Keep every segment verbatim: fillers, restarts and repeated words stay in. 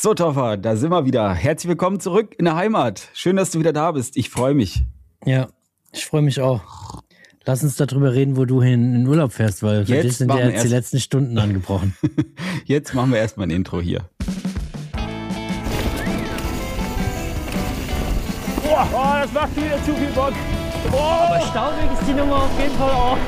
So, Toffer, da sind wir wieder. Herzlich willkommen zurück in der Heimat. Schön, dass du wieder da bist. Ich freue mich. Ja, ich freue mich auch. Lass uns darüber reden, wo du hin in den Urlaub fährst, weil für Jetzt dich sind machen ja wir jetzt die erst- letzten Stunden angebrochen. Jetzt machen wir erstmal ein Intro hier. Boah, oh, das macht wieder zu viel Bock. Oh, Aber staubig ist die Nummer auf jeden Fall auch.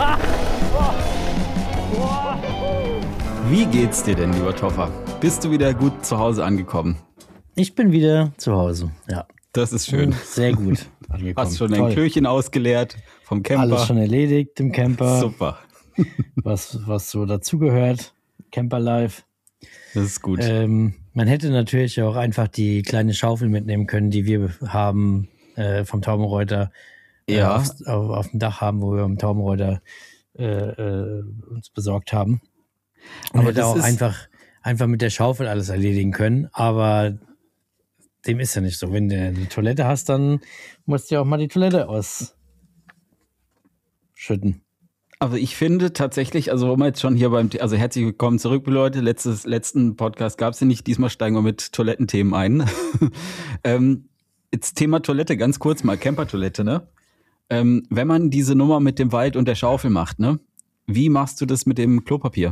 Wie geht's dir denn, lieber Toffer? Bist du wieder gut zu Hause angekommen? Ich bin wieder zu Hause, ja. Das ist schön. Sehr gut angekommen. Hast schon dein Toll. Klöchen ausgeleert vom Camper. Alles schon erledigt im Camper, Super. was, was so dazugehört. Camper Life. Das ist gut. Ähm, man hätte natürlich auch einfach die kleine Schaufel mitnehmen können, die wir haben äh, vom Taubenreuter äh, Ja. aufs, auf, auf dem Dach haben, wo wir am Taubenreuter äh, äh, uns besorgt haben. Und Aber hätte das auch ist- einfach, einfach mit der Schaufel alles erledigen können, aber dem ist ja nicht so. Wenn du eine Toilette hast, dann musst du ja auch mal die Toilette ausschütten. Aber ich finde tatsächlich, also wo wir jetzt schon hier beim, The- also herzlich willkommen zurück, Leute. Letztes, letzten Podcast gab es ja nicht, diesmal steigen wir mit Toilettenthemen ein. ähm, jetzt Thema Toilette, ganz kurz mal, Campertoilette, ne? Ähm, wenn man diese Nummer mit dem Wald und der Schaufel macht, ne? Wie machst du das mit dem Klopapier?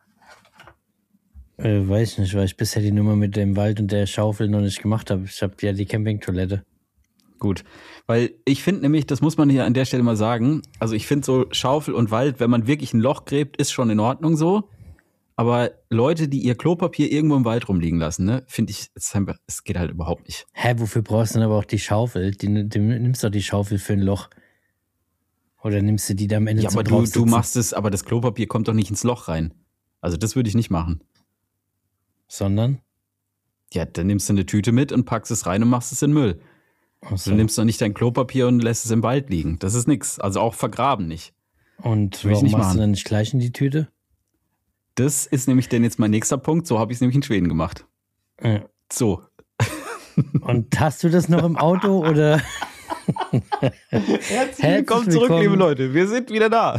Äh, weiß ich nicht, weil ich bisher die Nummer mit dem Wald und der Schaufel noch nicht gemacht habe. Ich habe ja die Campingtoilette. Gut, weil ich finde nämlich, das muss man hier an der Stelle mal sagen, also ich finde so Schaufel und Wald, wenn man wirklich ein Loch gräbt, ist schon in Ordnung so, aber Leute, die ihr Klopapier irgendwo im Wald rumliegen lassen, ne, finde ich, es ist einfach- es geht halt überhaupt nicht. Hä, wofür brauchst du denn aber auch die Schaufel? Die, die nimmst doch die Schaufel für ein Loch. Oder nimmst du die da am Ende Ja, zum aber du, du Draufsitzen? machst es, aber das Klopapier kommt doch nicht ins Loch rein. Also das würde ich nicht machen. Sondern? Ja, dann nimmst du eine Tüte mit und packst es rein und machst es in den Müll. Ach so. Du nimmst doch nicht dein Klopapier und lässt es im Wald liegen. Das ist nix. Also auch vergraben nicht. Und Will ich warum nicht machst machen. du dann nicht gleich in die Tüte? Das ist nämlich dann jetzt mein nächster Punkt. So habe ich es nämlich in Schweden gemacht. Ja. So. Und hast du das noch im Auto oder? Herzlich willkommen zurück, willkommen. liebe Leute. Wir sind wieder da.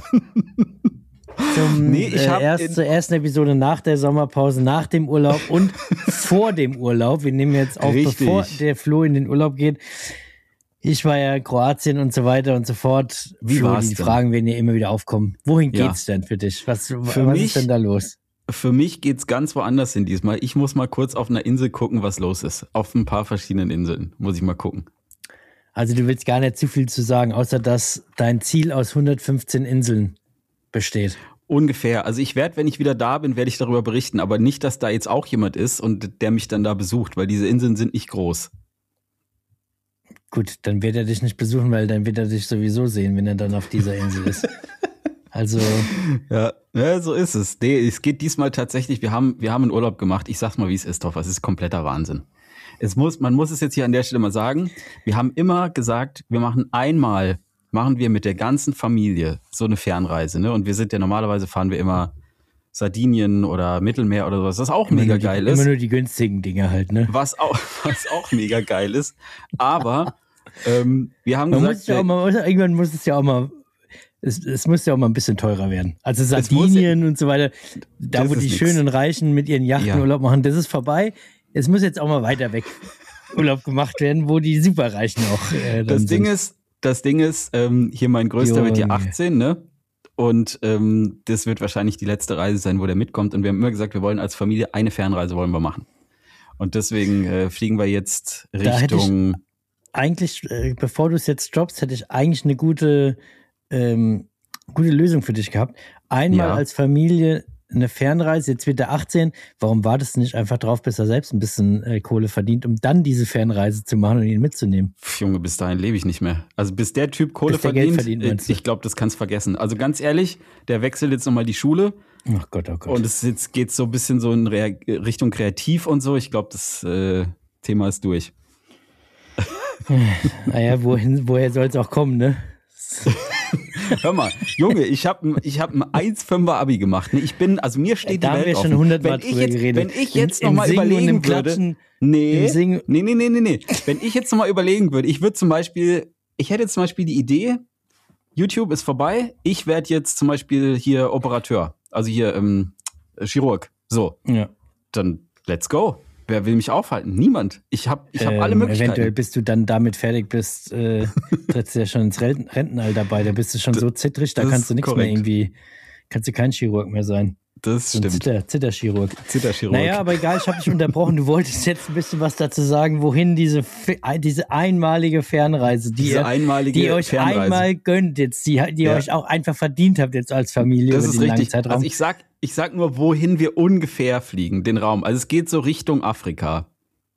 Zum, Nee, ich äh, hab erst in- zur ersten Episode nach der Sommerpause, nach dem Urlaub und vor dem Urlaub. Wir nehmen jetzt auf, Richtig. bevor der Flo in den Urlaub geht. Ich war ja in Kroatien und so weiter und so fort. Wie Flo, war's die denn? Fragen werden ja immer wieder aufkommen. Wohin Ja. geht's denn für dich? Was, Für was mich- ist denn da los? Für mich geht's ganz woanders hin diesmal. Ich muss mal kurz auf einer Insel gucken, was los ist. Auf ein paar verschiedenen Inseln muss ich mal gucken. Also du willst gar nicht zu viel zu sagen, außer dass dein Ziel aus hundertfünfzehn Inseln besteht. Ungefähr. Also ich werde, wenn ich wieder da bin, werde ich darüber berichten. Aber nicht, dass da jetzt auch jemand ist und der mich dann da besucht, weil diese Inseln sind nicht groß. Gut, dann wird er dich nicht besuchen, weil dann wird er dich sowieso sehen, wenn er dann auf dieser Insel ist. Also, Ja, ja, so ist es. Nee, es geht diesmal tatsächlich, wir haben, wir haben einen Urlaub gemacht. Ich sag's mal, wie es ist, Toffer. Es ist kompletter Wahnsinn. Es muss, man muss es jetzt hier an der Stelle mal sagen. Wir haben immer gesagt, wir machen einmal, machen wir mit der ganzen Familie so eine Fernreise, ne? Und wir sind ja normalerweise fahren wir immer Sardinien oder Mittelmeer oder sowas, was auch immer mega nur die, geil immer ist. nur die günstigen Dinge halt, ne? Was auch, was auch mega geil ist. Aber ähm, wir haben Man gesagt, muss ja auch mal, irgendwann muss es ja auch mal, es, es muss ja auch mal ein bisschen Urlaub werden. Also muss Sardinien und so weiter, da Das wo ist die nix. schönen Reichen mit ihren Yachten Ja. Urlaub machen, das ist vorbei. Es muss jetzt auch mal weiter weg Urlaub gemacht werden, wo die Superreichen auch äh, dann das sind. Ding ist, das Ding ist, ähm, hier mein Größter wird hier Junge. achtzehn, ne? Und ähm, das wird wahrscheinlich die letzte Reise sein, wo der mitkommt. Und wir haben immer gesagt, wir wollen als Familie eine Fernreise wollen wir machen. Und deswegen äh, fliegen wir jetzt Da hätte ich- Richtung. Eigentlich, äh, bevor du es jetzt droppst, hätte ich eigentlich eine gute, ähm, gute Lösung für dich gehabt. Einmal Ja. als Familie eine Fernreise, jetzt wird er achtzehn. Warum wartest du nicht einfach drauf, bis er selbst ein bisschen äh, Kohle verdient, um dann diese Fernreise zu machen und ihn mitzunehmen? Pff, Junge, bis dahin lebe ich nicht mehr. Also bis der Typ Kohle Bis der Geld verdient, verdient, äh, meinst du? ich glaube, das kannst du vergessen. Also ganz ehrlich, der wechselt jetzt nochmal die Schule. Ach Gott, oh Gott. Und es jetzt geht so ein bisschen so in Rea- Richtung Kreativ und so. Ich glaube, das äh, Thema ist durch. naja, wohin, woher soll es auch kommen, ne? Hör mal, Junge, ich habe ich hab ein eins Komma fünfer Abi gemacht. Ne? Ich bin, also mir steht Da die haben Welt wir schon offen. hundertmal wenn ich drüber jetzt, geredet. Wenn ich jetzt Im- im nochmal Singen und im überlegen würde, Klatschen, nee, im Singen- nee, nee, nee, nee, nee. Wenn ich jetzt nochmal überlegen würde, ich würde zum Beispiel, ich hätte zum Beispiel die Idee, YouTube ist vorbei, ich werde jetzt zum Beispiel hier Operateur, also hier ähm, Chirurg. So, Ja. dann let's go. Wer will mich aufhalten? Niemand. Ich habe ich hab ähm, alle Möglichkeiten. Eventuell, bis du dann damit fertig bist, äh, trittst du ja schon ins Renten- Rentenalter bei. Da bist du schon so zittrig, da das kannst du ist nichts korrekt. mehr irgendwie, kannst du kein Chirurg mehr sein. Das So ein stimmt. Zitter, Zitterchirurg. Zitterchirurg. Naja, aber egal, ich habe dich unterbrochen. Du wolltest jetzt ein bisschen was dazu sagen, wohin diese, Fe- diese einmalige Fernreise, die, Diese ihr, einmalige die ihr euch Fernreise. einmal gönnt, jetzt, die, die ihr Ja. euch auch einfach verdient habt jetzt als Familie Das über ist den langen richtig. Zeitraum. Also ich sag, ich sag nur, wohin wir ungefähr fliegen, den Raum. Also es geht so Richtung Afrika.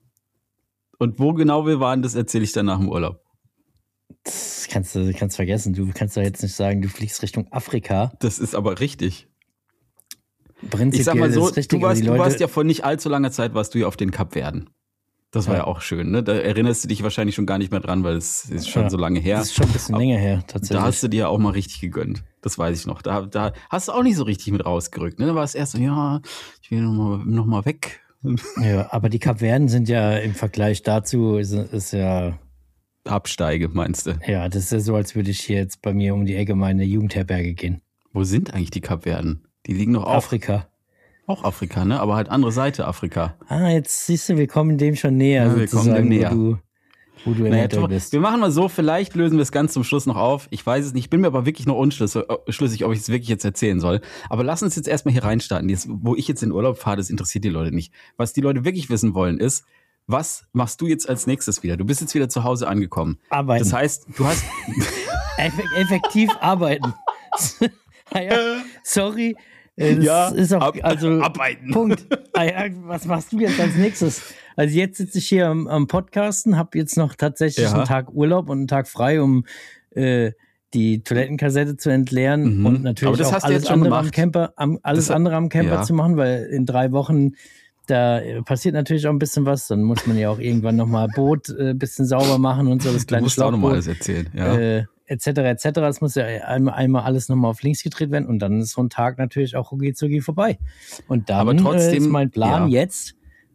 Und wo genau wir waren, das erzähle ich dann nach dem Urlaub. Das kannst du kannst vergessen. Du kannst doch jetzt nicht sagen, du fliegst Richtung Afrika. Das ist aber richtig. Prinzipiell Ich sag mal so, ist es richtig, du aber warst, die du Leute, warst ja vor nicht allzu langer Zeit, warst du ja auf den Kapverden. Das war ja, Ja. auch schön, ne? Da erinnerst du dich wahrscheinlich schon gar nicht mehr dran, weil es ist schon Ja. so lange her. das ist schon ein bisschen Aber länger her, tatsächlich. Da hast du dir ja auch mal richtig gegönnt. Das weiß ich noch. Da, da hast du auch nicht so richtig mit rausgerückt. Ne? Da war es erst so, ja, ich will nochmal noch mal weg. Ja, aber die Kapverden sind ja im Vergleich dazu, ist, ist ja, Absteige, meinst du? ja, das ist ja so, als würde ich hier jetzt bei mir um die Ecke meine Jugendherberge gehen. Wo sind eigentlich die Kapverden? Die liegen doch auch, Afrika. auch Afrika, ne? Aber halt andere Seite Afrika. Ah, jetzt siehst du, wir kommen dem schon näher, Ja, wir kommen sozusagen, dem näher. wo du, wo du Naja, eventuell Thomas, bist. wir machen mal so, vielleicht lösen wir es ganz zum Schluss noch auf. Ich weiß es nicht, ich bin mir aber wirklich noch unschlüssig, schlüssig, ob ich es wirklich jetzt erzählen soll. Aber lass uns jetzt erstmal hier reinstarten. Jetzt, wo ich jetzt in Urlaub fahre, das interessiert die Leute nicht. Was die Leute wirklich wissen wollen ist, was machst du jetzt als nächstes wieder? Du bist jetzt wieder zu Hause angekommen. Arbeiten. Das heißt, du hast... Eff- effektiv arbeiten. Ah ja, sorry. äh, Das Ja, ist auch, ab- also, arbeiten. Punkt. Ah ja, was machst du jetzt als nächstes? Also jetzt sitze ich hier am, am Podcasten, habe jetzt noch tatsächlich Ja. einen Tag Urlaub und einen Tag frei, um äh, die Toilettenkassette zu entleeren Mhm. und Aber natürlich das auch hast du alles jetzt schon andere am gemacht. Camper, am, alles Das hat- andere am Camper ja. zu machen, weil in drei Wochen da äh, passiert natürlich auch ein bisschen was. Dann muss man ja auch irgendwann nochmal Boot ein äh, bisschen sauber machen und so, das Du kleine musst auch nochmal Schlauchboot. alles erzählen. Ja. Äh, et cetera, et cetera. Es muss ja einmal, einmal alles nochmal auf links gedreht werden und dann ist so ein Tag natürlich auch rucki zucki vorbei. Und dann Aber trotzdem, äh, ist mein Plan ja. jetzt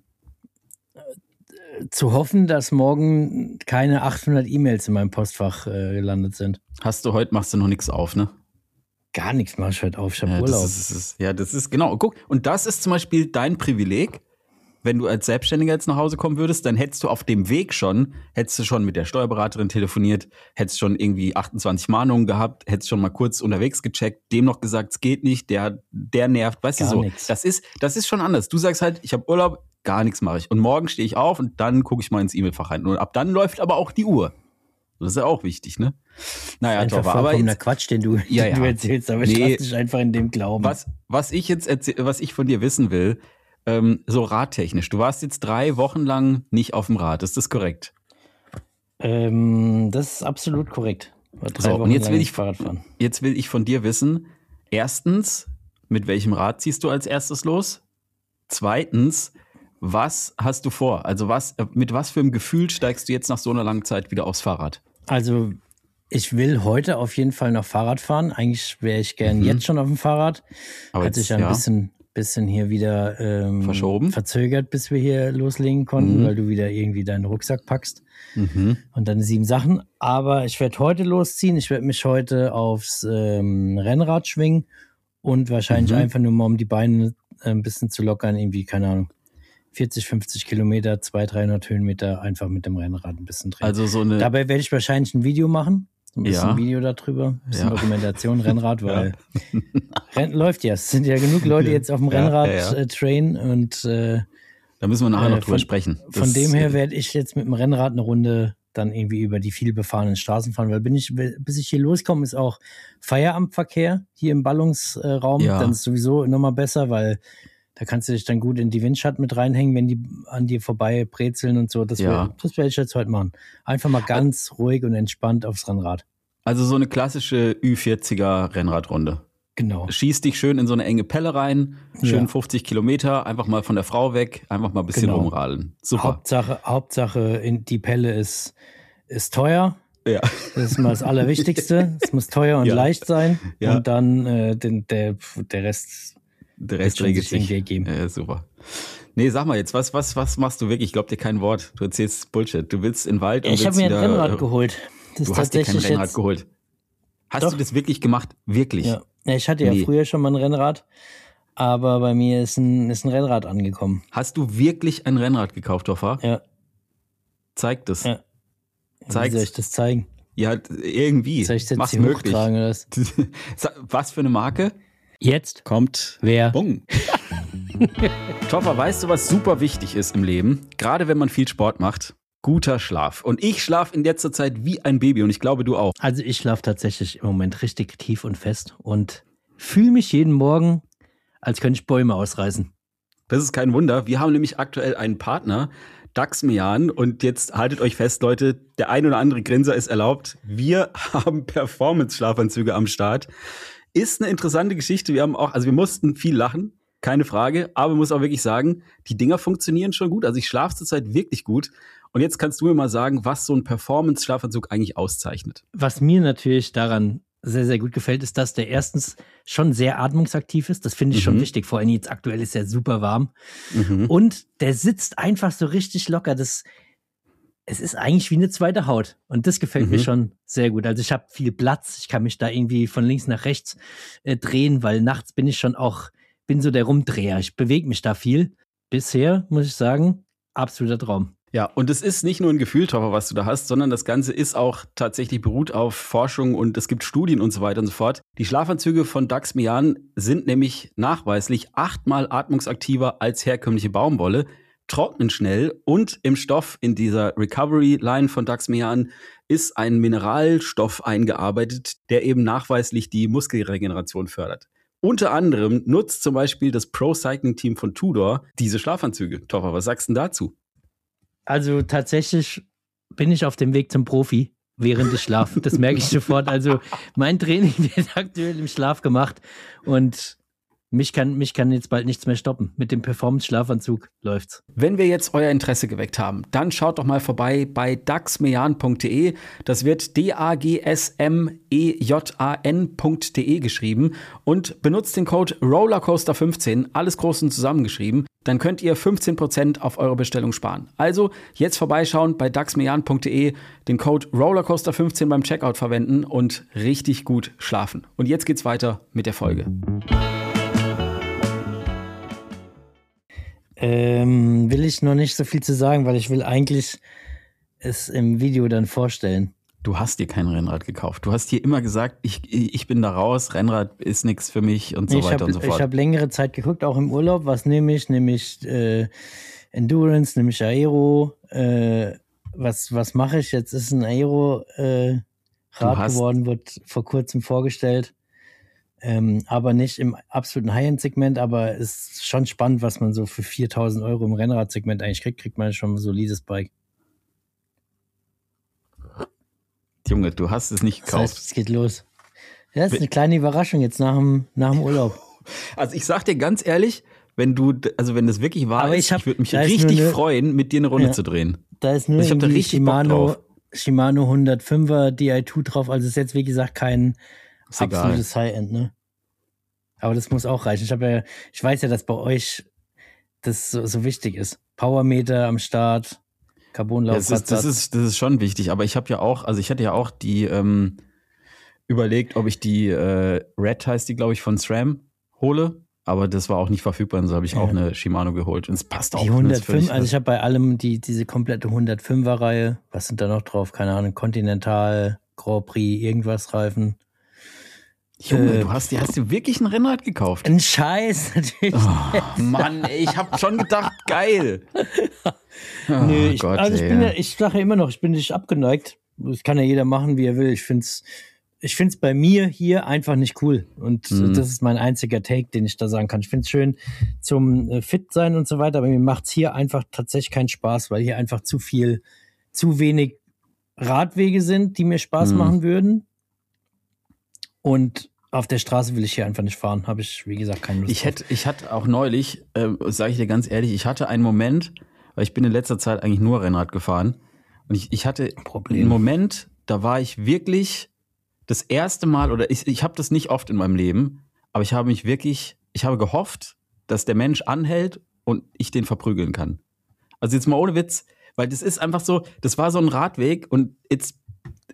äh, zu hoffen, dass morgen keine achthundert E-Mails in meinem Postfach äh, gelandet sind. Hast du heute, machst du noch nichts auf, ne? Gar nichts mach ich heute auf, ich hab Ja, Urlaub. das ist, das ist, ja, das ist, genau. Guck, und das ist zum Beispiel dein Privileg. Wenn du als Selbstständiger jetzt nach Hause kommen würdest, dann hättest du auf dem Weg schon, hättest du schon mit der Steuerberaterin telefoniert, hättest schon irgendwie achtundzwanzig Mahnungen gehabt, hättest schon mal kurz unterwegs gecheckt, dem noch gesagt, es geht nicht, der, der nervt, weißt Gar du so. nix. Das ist, das ist schon anders. Du sagst halt, ich habe Urlaub, gar nichts mache ich. Und morgen stehe ich auf und dann gucke ich mal ins E-Mail-Fach rein. Und ab dann läuft aber auch die Uhr. Das ist ja auch wichtig, ne? Naja, Einfach Topper, aber vollkommener jetzt, Quatsch, den du, Ja, den du ja. erzählst, aber ich Nee. lass dich einfach in dem glauben. Was, was ich jetzt erzähl, was ich von dir wissen will, ähm, so radtechnisch. Du warst jetzt drei Wochen lang nicht auf dem Rad, ist das korrekt? Ähm, das ist absolut korrekt. War drei So, und Wochen jetzt lang will nicht ich- Fahrradfahren. Jetzt will ich von dir wissen, erstens, mit welchem Rad ziehst du als erstes los? Zweitens, was hast du vor? Also was, mit was für einem Gefühl steigst du jetzt nach so einer langen Zeit wieder aufs Fahrrad? Also, ich will heute auf jeden Fall noch Fahrrad fahren. Eigentlich wäre ich gern Mhm. jetzt schon auf dem Fahrrad. Aber Hat jetzt, sich ja ein ja. bisschen, bisschen hier wieder ähm, Verschoben? verzögert, bis wir hier loslegen konnten, Mhm. weil du wieder irgendwie deinen Rucksack packst Mhm. und deine sieben Sachen. Aber ich werde heute losziehen. Ich werde mich heute aufs ähm, Rennrad schwingen und wahrscheinlich Mhm. einfach nur mal, um die Beine äh, ein bisschen zu lockern, irgendwie, keine Ahnung, vierzig, fünfzig Kilometer, zweihundert, dreihundert Höhenmeter einfach mit dem Rennrad ein bisschen drehen. Also so eine, Dabei werde ich wahrscheinlich ein Video machen. So ein bisschen Ja. Video darüber. Ein bisschen Ja. Dokumentation, Rennrad, weil Renn läuft ja. Es sind ja genug Leute jetzt auf dem Ja, Rennrad ja, ja. Äh, train und äh, da müssen wir nachher äh, noch drüber von- sprechen. von Das- dem her werde ich jetzt mit dem Rennrad eine Runde dann irgendwie über die viel befahrenen Straßen fahren, weil bin ich, bis ich hier loskomme, ist auch Feierabendverkehr hier im Ballungsraum. Ja. Dann ist sowieso nochmal besser, weil da kannst du dich dann gut in die Windschatten mit reinhängen, wenn die an dir vorbei brezeln und so. Das Ja. werde das werd ich jetzt heute machen. Einfach mal ganz ruhig und entspannt aufs Rennrad. Also so eine klassische Ü vierziger Rennradrunde. Genau. Schieß dich schön in so eine enge Pelle rein, schön Ja. fünfzig Kilometer, einfach mal von der Frau weg, einfach mal ein bisschen Genau. rumradeln. Super. Hauptsache, Hauptsache in, die Pelle ist, ist teuer. Ja. Das ist mal das Allerwichtigste. Es muss teuer und Ja. leicht sein. Ja. Und dann äh, den, der, der Rest. Der Wird Rest schon regelt sich sich. irgendwie ergeben. Ja, super. Nee, sag mal jetzt, was, was, was machst du wirklich? Ich glaub dir kein Wort. Du erzählst Bullshit. Du willst in den Wald und Ich habe willst mir ein wieder, Rennrad äh, geholt. Das Du ist hast dir kein tatsächlich Rennrad jetzt, geholt. Hast Doch. du das wirklich gemacht? Wirklich? Ja. Ja, ich hatte ja Nee. früher schon mal ein Rennrad, Aber bei mir ist ein, ist ein Rennrad angekommen. Hast du wirklich ein Rennrad gekauft, Toffer? Ja. Zeig das. Ja. Zeig's. Wie soll ich das zeigen? Ja, irgendwie. Soll ich das Mach's jetzt hier möglich. hochtragen oder was? Was für eine Marke? Jetzt? Kommt. Wer? Bung. Toffer, weißt du, was super wichtig ist im Leben? Gerade wenn man viel Sport macht. Guter Schlaf. Und ich schlafe in letzter Zeit wie ein Baby und ich glaube, du auch. Also ich schlafe tatsächlich im Moment richtig tief und fest und fühle mich jeden Morgen, als könnte ich Bäume ausreißen. Das ist kein Wunder. Wir haben nämlich aktuell einen Partner, Daxmean, und jetzt haltet euch fest, Leute, der ein oder andere Grinser ist erlaubt. Wir haben Performance-Schlafanzüge am Start. Ist eine interessante Geschichte. Wir haben auch, also wir mussten viel lachen, keine Frage, aber man muss auch wirklich sagen, die Dinger funktionieren schon gut. Also ich schlafe zurzeit wirklich gut. Und jetzt kannst du mir mal sagen, was so ein Performance-Schlafanzug eigentlich auszeichnet. Was mir natürlich daran sehr, sehr gut gefällt, ist, dass der erstens schon sehr atmungsaktiv ist. Das finde ich mhm. schon wichtig. Vor allem jetzt aktuell ist er super warm. Mhm. Und der sitzt einfach so richtig locker. Das, es ist eigentlich wie eine zweite Haut. Und das gefällt mhm. mir schon sehr gut. Also ich habe viel Platz. Ich kann mich da irgendwie von links nach rechts äh, drehen, weil nachts bin ich schon auch, bin so der Rumdreher. Ich bewege mich da viel. Bisher, muss ich sagen, absoluter Traum. Ja, und es ist nicht nur ein Gefühl, Toffer, was du da hast, sondern das Ganze ist auch tatsächlich beruht auf Forschung und es gibt Studien und so weiter und so fort. Die Schlafanzüge von Daxmean sind nämlich nachweislich achtmal atmungsaktiver als herkömmliche Baumwolle, trocknen schnell und im Stoff in dieser Recovery-Line von Daxmean ist ein Mineralstoff eingearbeitet, der eben nachweislich die Muskelregeneration fördert. Unter anderem nutzt zum Beispiel das Pro-Cycling-Team von Tudor diese Schlafanzüge. Toffer, was sagst du denn dazu? Also tatsächlich bin ich auf dem Weg zum Profi, während ich schlafe. Das merke ich sofort. Also mein Training wird aktuell im Schlaf gemacht und mich kann, mich kann jetzt bald nichts mehr stoppen. Mit dem Performance-Schlafanzug läuft's. Wenn wir jetzt euer Interesse geweckt haben, dann schaut doch mal vorbei bei daxmean punkt de. Das wird D A G S M E J A N punkt de geschrieben und benutzt den Code Rollercoaster fünfzehn, alles groß und zusammengeschrieben. Dann könnt ihr fünfzehn Prozent auf eure Bestellung sparen. Also jetzt vorbeischauen bei daxmean punkt de, den Code Rollercoaster fünfzehn beim Checkout verwenden und richtig gut schlafen. Und jetzt geht's weiter mit der Folge. Ähm, will ich noch nicht so viel zu sagen, weil ich will eigentlich es im Video dann vorstellen. Du hast dir kein Rennrad gekauft. Du hast hier immer gesagt, ich, ich bin da raus, Rennrad ist nichts für mich und so ich weiter hab, und so fort. Ich habe längere Zeit geguckt, auch im Urlaub. Was nehme ich? Nehme ich äh, Endurance, nehme ich Aero. Äh, was was mache ich? Jetzt ist ein Aero äh, Rad geworden, wird vor kurzem vorgestellt. Ähm, aber nicht im absoluten High-End-Segment, aber es ist schon spannend, was man so für viertausend Euro im Rennradsegment eigentlich kriegt, kriegt man schon ein solides Bike. Junge, du hast es nicht gekauft. Das heißt, es geht los. Ja, das ist eine kleine Überraschung jetzt nach dem, nach dem Urlaub. Also ich sag dir ganz ehrlich, wenn du, also wenn das wirklich wahr aber ist, ich, hab, ich würde mich richtig eine, freuen, mit dir eine Runde ja, zu drehen. Da ist nur ich hab da irgendwie richtig Shimano, Shimano hundertfünfer D I zwei drauf, also ist jetzt wie gesagt kein ist absolutes High-End, ne? Aber das muss auch reichen. Ich habe ja, ich weiß ja, dass bei euch das so, so wichtig ist. Powermeter am Start, Carbonlaufrad. Das ist, das ist, das ist schon wichtig. Aber ich habe ja auch, also ich hatte ja auch die ähm, überlegt, ob ich die äh, Red heißt die, glaube ich, von SRAM hole. Aber das war auch nicht verfügbar, und so habe ich ja. auch eine Shimano geholt. Und es passt auch. Die hundertfünf, also ich habe bei allem die diese komplette hundertfünfer-Reihe. Was sind da noch drauf? Keine Ahnung, Continental, Grand Prix, irgendwas Reifen. Junge, äh, du hast dir hast dir wirklich ein Rennrad gekauft. Ein Scheiß, natürlich. Oh, Mann, ey, ich habe schon gedacht, geil. Oh, Nö, ich, Gott, also ich ey. bin ja, ich sage ja immer noch, ich bin nicht abgeneigt. Das kann ja jeder machen, wie er will. Ich find's, ich find's bei mir hier einfach nicht cool. Und mhm. das ist mein einziger Take, den ich da sagen kann. Ich find's schön zum äh, Fit sein und so weiter, aber mir macht's hier einfach tatsächlich keinen Spaß, weil hier einfach zu viel, zu wenig Radwege sind, die mir Spaß mhm. machen würden. Und auf der Straße will ich hier einfach nicht fahren. Habe ich, wie gesagt, keine Lust ich hätte, Ich hatte auch neulich, äh, sage ich dir ganz ehrlich, ich hatte einen Moment, weil ich bin in letzter Zeit eigentlich nur Rennrad gefahren. Und ich, ich hatte Problem. einen Moment, da war ich wirklich das erste Mal, oder ich, ich habe das nicht oft in meinem Leben, aber ich habe mich wirklich, ich habe gehofft, dass der Mensch anhält und ich den verprügeln kann. Also jetzt mal ohne Witz, weil das ist einfach so, das war so ein Radweg und jetzt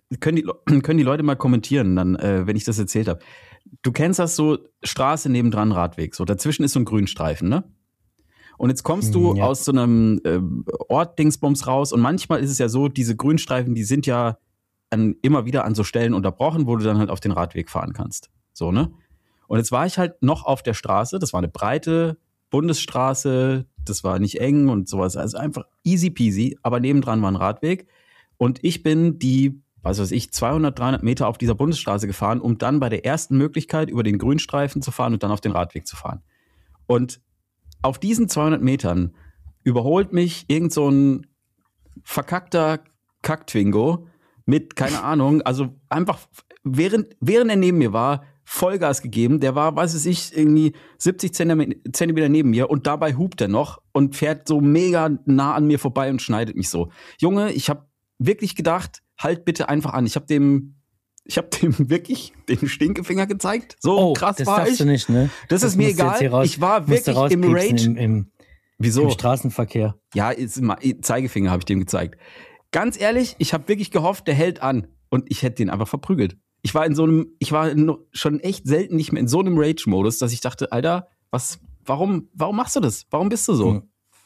können die, können die Leute mal kommentieren, dann, äh, wenn ich das erzählt habe. Du kennst das so, Straße nebendran Radweg, so dazwischen ist so ein Grünstreifen, ne? Und jetzt kommst du ja. aus so einem äh, Ort Dingsbums raus und manchmal ist es ja so, diese Grünstreifen, die sind ja an, immer wieder an so Stellen unterbrochen, wo du dann halt auf den Radweg fahren kannst. So, ne? Und jetzt war ich halt noch auf der Straße, das war eine breite Bundesstraße, das war nicht eng und sowas, also einfach easy peasy, aber nebendran war ein Radweg und ich bin die, was weiß ich, zweihundert, dreihundert Meter auf dieser Bundesstraße gefahren, um dann bei der ersten Möglichkeit über den Grünstreifen zu fahren und dann auf den Radweg zu fahren. Und auf diesen zweihundert Metern überholt mich irgend so ein verkackter Kacktwingo mit, keine Ahnung, also einfach, während, während er neben mir war, Vollgas gegeben. Der war, weiß es ich, irgendwie siebzig Zentimeter neben mir und dabei hupt er noch und fährt so mega nah an mir vorbei und schneidet mich so. Junge, ich habe wirklich gedacht, halt bitte einfach an. Ich habe dem, ich habe dem wirklich den Stinkefinger gezeigt. So oh, krass das war ich. Du nicht, ne? Das, das ist mir egal. Raus, ich war wirklich im Rage. Im, im, Wieso? Im Straßenverkehr. Ja, ist, Zeigefinger habe ich dem gezeigt. Ganz ehrlich, ich habe wirklich gehofft, der hält an und ich hätte den einfach verprügelt. Ich war in so einem, ich war in, schon echt selten nicht mehr in so einem Rage-Modus, dass ich dachte, Alter, was, warum, warum machst du das? Warum bist du so?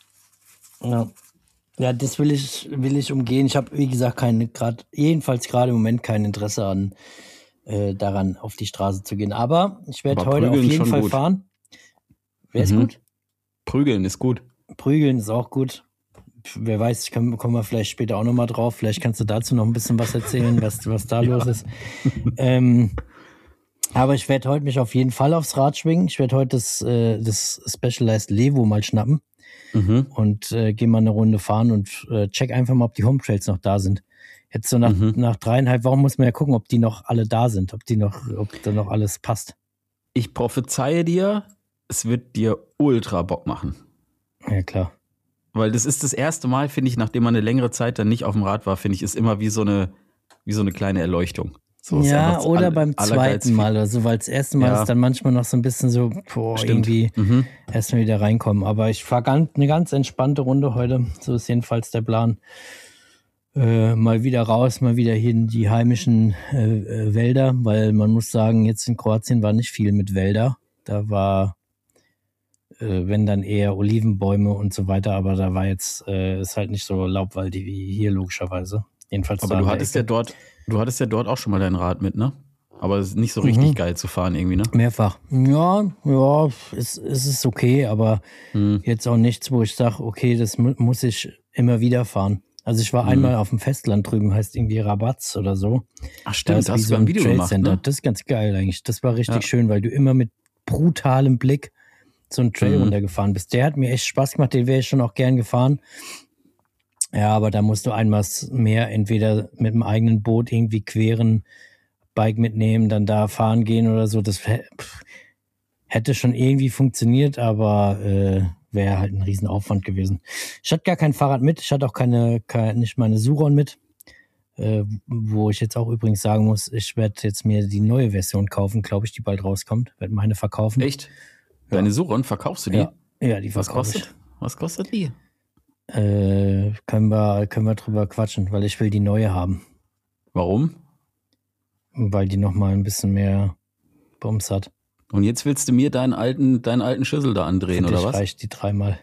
Ja, ja das will ich, will ich umgehen. Ich habe, wie gesagt, keine, grad, jedenfalls gerade im Moment kein Interesse an, äh, daran, auf die Straße zu gehen. Aber ich werde heute auf jeden Fall gut. fahren. Wer mhm. ist gut? Prügeln ist gut. Prügeln ist auch gut. Wer weiß, kann, kommen wir vielleicht später auch nochmal drauf. Vielleicht kannst du dazu noch ein bisschen was erzählen, was, was da ja. los ist. ähm, aber ich werde heute mich auf jeden Fall aufs Rad schwingen. Ich werde heute das, äh, das Specialized Levo mal schnappen mhm. und äh, gehe mal eine Runde fahren und äh, check einfach mal, ob die Home Trails noch da sind. Jetzt so nach, mhm. nach dreieinhalb Wochen muss man ja gucken, ob die noch alle da sind, ob die noch, ob da noch alles passt. Ich prophezeie dir, es wird dir ultra Bock machen. Ja, klar. Weil das ist das erste Mal, finde ich, nachdem man eine längere Zeit dann nicht auf dem Rad war, finde ich, ist immer wie so eine, wie so eine kleine Erleuchtung. So ja, oder all, beim zweiten Mal oder so, weil das erste Mal ja. ist dann manchmal noch so ein bisschen so, boah, Stimmt. irgendwie mhm. erstmal wieder reinkommen. Aber ich fahre ganz, eine ganz entspannte Runde heute. So ist jedenfalls der Plan. Äh, mal wieder raus, mal wieder hier in die heimischen äh, äh, Wälder, weil man muss sagen, jetzt in Kroatien war nicht viel mit Wälder. Da war wenn dann eher Olivenbäume und so weiter, aber da war jetzt, äh, ist halt nicht so laubwaldig wie hier logischerweise. Jedenfalls aber du hattest ja dort, du hattest ja dort auch schon mal dein Rad mit, ne? Aber es ist nicht so richtig mhm. geil zu fahren irgendwie, ne? Mehrfach. Ja, ja, es, es ist okay, aber mhm. jetzt auch nichts, wo ich sage, okay, das mu- muss ich immer wieder fahren. Also ich war mhm. einmal auf dem Festland drüben, heißt irgendwie Rabatz oder so. Ach stimmt, da hast du ein Video gemacht, ne? Das ist ganz geil eigentlich. Das war richtig ja. schön, weil du immer mit brutalem Blick so einen Trail mhm. runtergefahren bist. Der hat mir echt Spaß gemacht, den wäre ich schon auch gern gefahren. Ja, aber da musst du einmal mehr entweder mit dem eigenen Boot irgendwie queren, Bike mitnehmen, dann da fahren gehen oder so. Das pff, hätte schon irgendwie funktioniert, aber äh, wäre halt ein Riesenaufwand gewesen. Ich hatte gar kein Fahrrad mit, ich hatte auch keine, keine nicht meine Suron mit, äh, wo ich jetzt auch übrigens sagen muss, ich werde jetzt mir die neue Version kaufen, glaube ich, die bald rauskommt, werde meine verkaufen. Echt? Deine Suron, verkaufst du die? Ja, ja die Was verkaufe kostet? ich. Was kostet die? Äh, können wir, können wir drüber quatschen, weil ich will die neue haben. Warum? Weil die nochmal ein bisschen mehr Bums hat. Und jetzt willst du mir deinen alten, deinen alten Schüssel da andrehen, Für oder was? reicht die dreimal.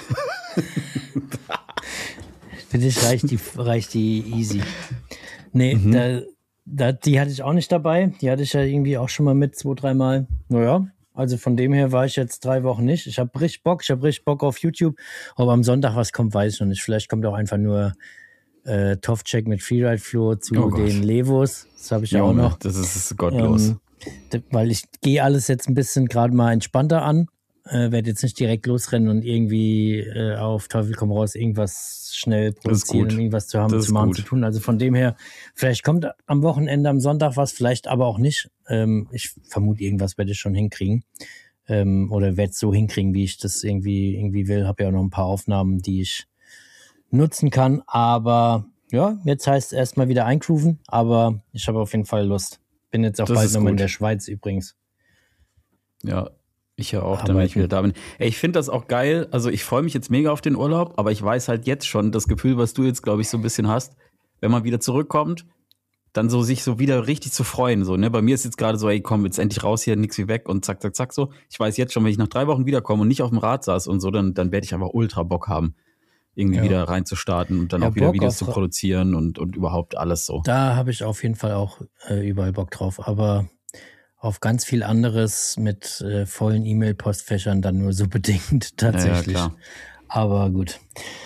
Für dich reicht die, reicht die easy. Nee, mhm. da, da, die hatte ich auch nicht dabei. Die hatte ich ja irgendwie auch schon mal mit, zwei, dreimal. Naja. Also von dem her war ich jetzt drei Wochen nicht. Ich habe richtig Bock, ich habe richtig Bock auf YouTube. Ob am Sonntag was kommt, weiß ich noch nicht. Vielleicht kommt auch einfach nur äh, Tough-Check mit Freeride-Flow zu oh den Levos. Das habe ich ja auch noch. Das ist gottlos. Ähm, weil ich gehe alles jetzt ein bisschen gerade mal entspannter an. Äh, werde jetzt nicht direkt losrennen und irgendwie äh, auf Teufel komm raus irgendwas schnell produzieren und irgendwas zu haben, zu machen, gut. zu tun. Also von dem her, vielleicht kommt am Wochenende, am Sonntag was, vielleicht aber auch nicht. Ähm, ich vermute, irgendwas werde ich schon hinkriegen. Ähm, oder werde es so hinkriegen, wie ich das irgendwie, irgendwie will. Habe ja auch noch ein paar Aufnahmen, die ich nutzen kann. Aber ja, jetzt heißt es erstmal wieder eingrooven. Aber ich habe auf jeden Fall Lust. Bin jetzt auch das bald nochmal in der Schweiz übrigens. Ja, ich ja auch, damit ich wieder da bin. Ey, ich finde das auch geil. Also ich freue mich jetzt mega auf den Urlaub, aber ich weiß halt jetzt schon, das Gefühl, was du jetzt, glaube ich, so ein bisschen hast, wenn man wieder zurückkommt, dann so sich so wieder richtig zu freuen. So, ne? Bei mir ist jetzt gerade so, ey, komm, jetzt endlich raus hier, nix wie weg und zack, zack, zack, so. Ich weiß jetzt schon, wenn ich nach drei Wochen wiederkomme und nicht auf dem Rad saß und so, dann, dann werde ich einfach ultra Bock haben, irgendwie ja. wieder reinzustarten und dann ja, auch wieder Bock Videos zu produzieren und, und überhaupt alles so. Da habe ich auf jeden Fall auch äh, überall Bock drauf, aber auf ganz viel anderes mit äh, vollen E-Mail-Postfächern dann nur so bedingt tatsächlich. Ja, ja, klar. Aber gut.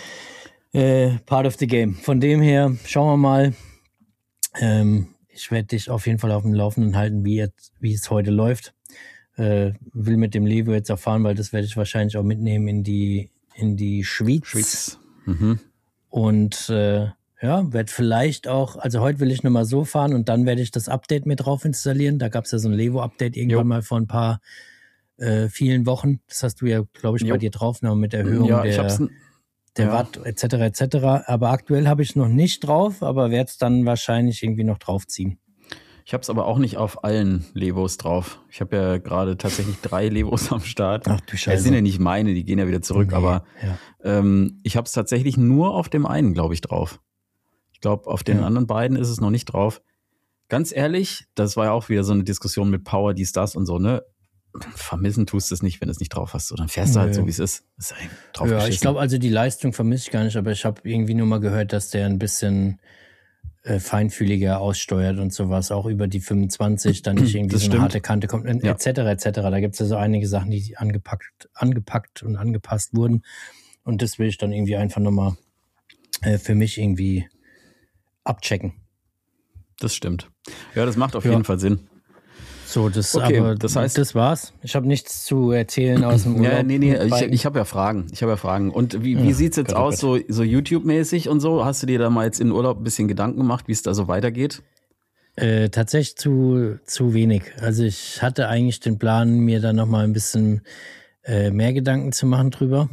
Äh, part of the game. Von dem her, schauen wir mal. Ähm, ich werde dich auf jeden Fall auf dem Laufenden halten, wie, jetzt, wie es heute läuft. Äh, will mit dem Levo jetzt erfahren, weil das werde ich wahrscheinlich auch mitnehmen in die, in die Schweiz. Schweiz. Mhm. Und äh, ja, werde vielleicht auch, also heute will ich nur mal so fahren und dann werde ich das Update mit drauf installieren. Da gab es ja so ein Levo-Update irgendwann jo. mal vor ein paar äh, vielen Wochen. Das hast du ja, glaube ich, jo. bei dir drauf, noch mit Erhöhung ja, der... der ja. Watt et cetera et cetera. Aber aktuell habe ich es noch nicht drauf, aber werde es dann wahrscheinlich irgendwie noch draufziehen. Ich habe es aber auch nicht auf allen Levos drauf. Ich habe ja gerade tatsächlich drei Levos am Start. Ach du Scheiße. Das sind ja nicht meine, die gehen ja wieder zurück, nee, aber ja. ähm, ich habe es tatsächlich nur auf dem einen, glaube ich, drauf. Ich glaube, auf den ja. anderen beiden ist es noch nicht drauf. Ganz ehrlich, das war ja auch wieder so eine Diskussion mit Power, dies, das und so, ne? Vermissen tust du es nicht, wenn du es nicht drauf hast. So, dann fährst du halt so, wie es ist. ist drauf ja, ich glaube, also die Leistung vermisse ich gar nicht, aber ich habe irgendwie nur mal gehört, dass der ein bisschen äh, feinfühliger aussteuert und sowas, auch über die fünfundzwanzig, dann nicht irgendwie das so eine stimmt. harte Kante kommt, ja. et cetera et cetera. Da gibt es ja so einige Sachen, die angepackt, angepackt und angepasst wurden. Und das will ich dann irgendwie einfach nochmal äh, für mich irgendwie abchecken. Das stimmt. Ja, das macht auf ja. jeden Fall Sinn. So, das, okay, aber das heißt, das war's. Ich habe nichts zu erzählen aus dem Urlaub. Ja, nee, nee, ich, ich habe ja Fragen. Ich habe ja Fragen. Und wie, wie ja, sieht's jetzt Gott, aus, so, so YouTube-mäßig und so? Hast du dir da mal jetzt in Urlaub ein bisschen Gedanken gemacht, wie es da so weitergeht? Äh, tatsächlich zu, zu wenig. Also ich hatte eigentlich den Plan, mir da nochmal ein bisschen äh, mehr Gedanken zu machen drüber.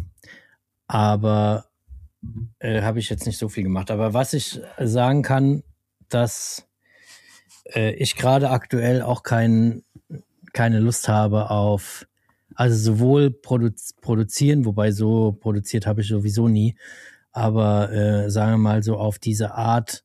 Aber äh, habe ich jetzt nicht so viel gemacht. Aber was ich sagen kann, dass ich gerade aktuell auch kein, keine Lust habe auf, also sowohl produ- produzieren, wobei so produziert habe ich sowieso nie, aber äh, sagen wir mal so auf diese Art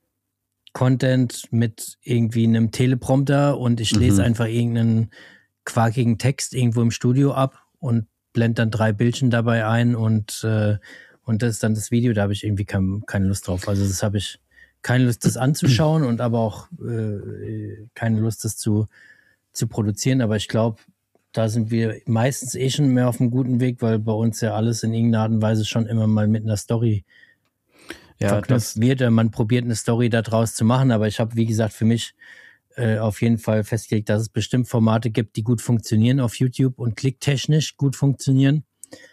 Content mit irgendwie einem Teleprompter und ich lese mhm. einfach irgendeinen quakigen Text irgendwo im Studio ab und blende dann drei Bildchen dabei ein und, äh, und das ist dann das Video, da habe ich irgendwie kein, keine Lust drauf. Also das habe ich keine Lust, das anzuschauen und aber auch äh, keine Lust, das zu, zu produzieren. Aber ich glaube, da sind wir meistens eh schon mehr auf einem guten Weg, weil bei uns ja alles in irgendeiner Art und Weise schon immer mal mit einer Story ja, verknüpft wird. Man probiert eine Story da draus zu machen, aber ich habe, wie gesagt, für mich äh, auf jeden Fall festgelegt, dass es bestimmt Formate gibt, die gut funktionieren auf YouTube und klicktechnisch gut funktionieren,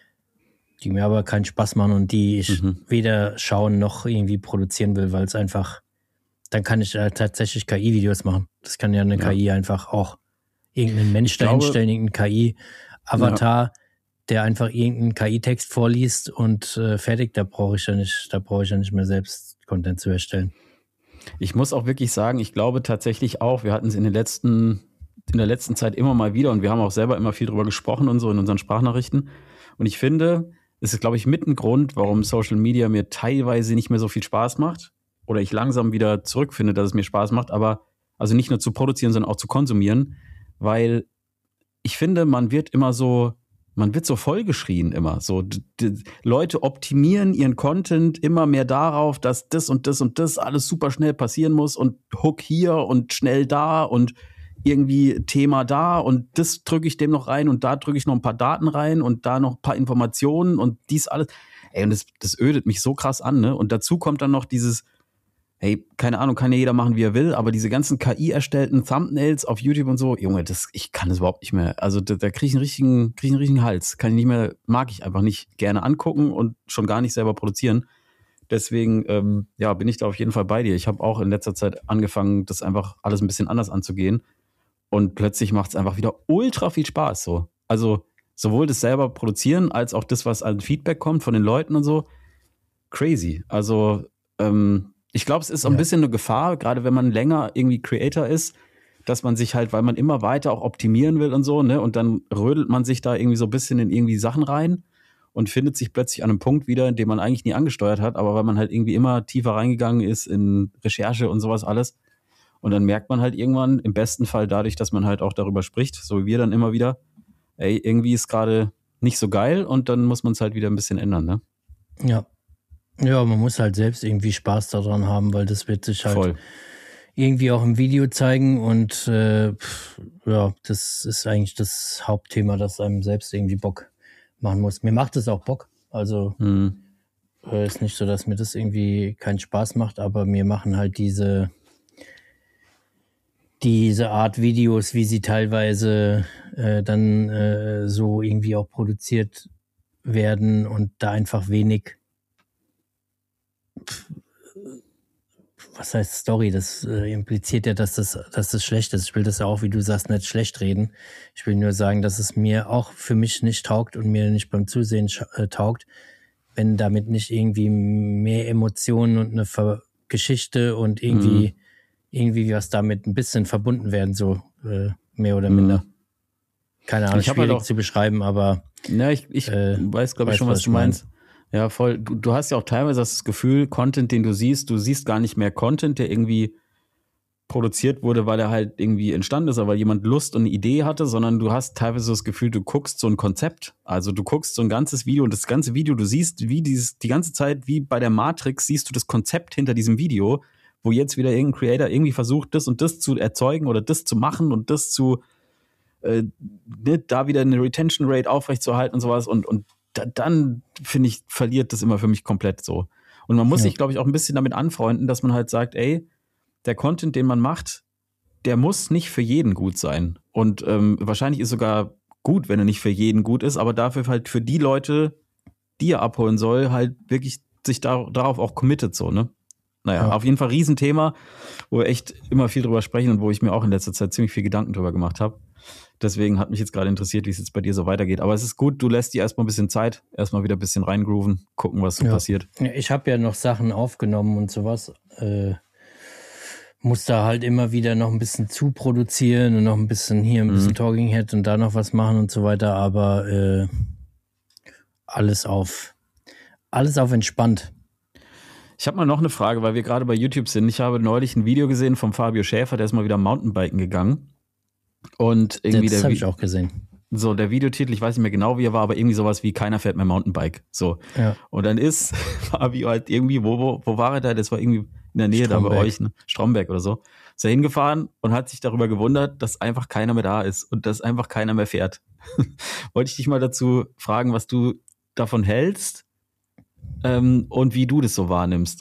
die mir aber keinen Spaß machen und die ich mhm. weder schauen noch irgendwie produzieren will, weil es einfach, dann kann ich äh, tatsächlich K I-Videos machen. Das kann ja eine ja. K I einfach auch irgendeinen Mensch dahinstellen, irgendeinen K I-Avatar, ja. der einfach irgendeinen K I-Text vorliest und äh, fertig, da brauche ich ja nicht, da brauche ich ja nicht mehr selbst Content zu erstellen. Ich muss auch wirklich sagen, ich glaube tatsächlich auch, wir hatten es in den letzten, in der letzten Zeit immer mal wieder und wir haben auch selber immer viel drüber gesprochen und so in unseren Sprachnachrichten. Und ich finde, es ist, glaube ich, mit ein Grund, warum Social Media mir teilweise nicht mehr so viel Spaß macht oder ich langsam wieder zurückfinde, dass es mir Spaß macht, aber also nicht nur zu produzieren, sondern auch zu konsumieren, weil ich finde, man wird immer so, man wird so vollgeschrien immer. So d- d- Leute optimieren ihren Content immer mehr darauf, dass das und das und das alles super schnell passieren muss und Hook hier und schnell da und irgendwie Thema da und das drücke ich dem noch rein und da drücke ich noch ein paar Daten rein und da noch ein paar Informationen und dies alles. Ey, und das, das ödet mich so krass an, ne? Und dazu kommt dann noch dieses, hey, keine Ahnung, kann ja jeder machen, wie er will, aber diese ganzen K I-erstellten Thumbnails auf YouTube und so, Junge, das, ich kann das überhaupt nicht mehr. Also da, da kriege ich einen richtigen, krieg ich einen richtigen Hals. Kann ich nicht mehr, mag ich einfach nicht gerne angucken und schon gar nicht selber produzieren. Deswegen, ähm, ja, bin ich da auf jeden Fall bei dir. Ich habe auch in letzter Zeit angefangen, das einfach alles ein bisschen anders anzugehen. Und plötzlich macht es einfach wieder ultra viel Spaß. So. Also sowohl das selber produzieren, als auch das, was an Feedback kommt von den Leuten und so. Crazy. Also ähm, ich glaube, es ist so ein ja. bisschen eine Gefahr, gerade wenn man länger irgendwie Creator ist, dass man sich halt, weil man immer weiter auch optimieren will und so, ne, und dann rödelt man sich da irgendwie so ein bisschen in irgendwie Sachen rein und findet sich plötzlich an einem Punkt wieder, den man eigentlich nie angesteuert hat, aber weil man halt irgendwie immer tiefer reingegangen ist in Recherche und sowas alles, Und dann merkt man halt irgendwann, im besten Fall dadurch, dass man halt auch darüber spricht, so wie wir dann immer wieder, ey, irgendwie ist gerade nicht so geil und dann muss man es halt wieder ein bisschen ändern, ne? Ja. Ja, man muss halt selbst irgendwie Spaß daran haben, weil das wird sich halt Voll. irgendwie auch im Video zeigen und äh, pff, ja, das ist eigentlich das Hauptthema, das einem selbst irgendwie Bock machen muss. Mir macht es auch Bock, also mhm. äh, ist nicht so, dass mir das irgendwie keinen Spaß macht, aber mir machen halt diese diese Art Videos, wie sie teilweise äh, dann äh, so irgendwie auch produziert werden und da einfach wenig was heißt Story? Das äh, impliziert ja, dass das, dass das schlecht ist. Ich will das ja auch, wie du sagst, nicht schlecht reden. Ich will nur sagen, dass es mir auch für mich nicht taugt und mir nicht beim Zusehen äh, taugt, wenn damit nicht irgendwie mehr Emotionen und eine Ver- Geschichte und irgendwie, mhm. irgendwie was damit ein bisschen verbunden werden, so äh, mehr oder minder. Mhm. Keine Ahnung, schwierig halt auch, zu beschreiben, aber ja, ich, ich äh, weiß, glaube ich, schon, was, was du meinst. meinst. Ja, voll. Du, du hast ja auch teilweise das Gefühl, Content, den du siehst, du siehst gar nicht mehr Content, der irgendwie produziert wurde, weil er halt irgendwie entstanden ist, aber weil jemand Lust und eine Idee hatte, sondern du hast teilweise das Gefühl, du guckst so ein Konzept. Also du guckst so ein ganzes Video und das ganze Video, du siehst, wie dieses, die ganze Zeit, wie bei der Matrix, siehst du das Konzept hinter diesem Video, wo jetzt wieder irgendein Creator irgendwie versucht, das und das zu erzeugen oder das zu machen und das zu, äh, ne, da wieder eine Retention Rate aufrechtzuerhalten und sowas und, und dann, finde ich, verliert das immer für mich komplett so. Und man muss ja. sich, glaube ich, auch ein bisschen damit anfreunden, dass man halt sagt, ey, der Content, den man macht, der muss nicht für jeden gut sein. Und ähm, wahrscheinlich ist sogar gut, wenn er nicht für jeden gut ist, aber dafür halt für die Leute, die er abholen soll, halt wirklich sich da, darauf auch committet so, ne? Naja, ja. auf jeden Fall Riesenthema, wo wir echt immer viel drüber sprechen und wo ich mir auch in letzter Zeit ziemlich viel Gedanken drüber gemacht habe. Deswegen hat mich jetzt gerade interessiert, wie es jetzt bei dir so weitergeht. Aber es ist gut, du lässt dir erstmal ein bisschen Zeit, erstmal wieder ein bisschen reingrooven, gucken, was so ja. passiert. Ich habe ja noch Sachen aufgenommen und sowas. Äh, muss da halt immer wieder noch ein bisschen zuproduzieren und noch ein bisschen hier ein bisschen mhm. Talking Head und da noch was machen und so weiter. Aber äh, alles auf, alles auf entspannt. Ich habe mal noch eine Frage, weil wir gerade bei YouTube sind. Ich habe neulich ein Video gesehen vom Fabio Schäfer, der ist mal wieder Mountainbiken gegangen. Und irgendwie das der habe ich auch gesehen. So, der Videotitel, ich weiß nicht mehr genau, wie er war, aber irgendwie sowas wie keiner fährt mehr Mountainbike. So. Ja. Und dann ist Fabio halt irgendwie, wo, wo, wo war er da? Das war irgendwie in der Nähe Stromberg. Da bei euch, ne? Stromberg oder so. Ist er hingefahren und hat sich darüber gewundert, dass einfach keiner mehr da ist und dass einfach keiner mehr fährt. Wollte ich dich mal dazu fragen, was du davon hältst ähm, und wie du das so wahrnimmst.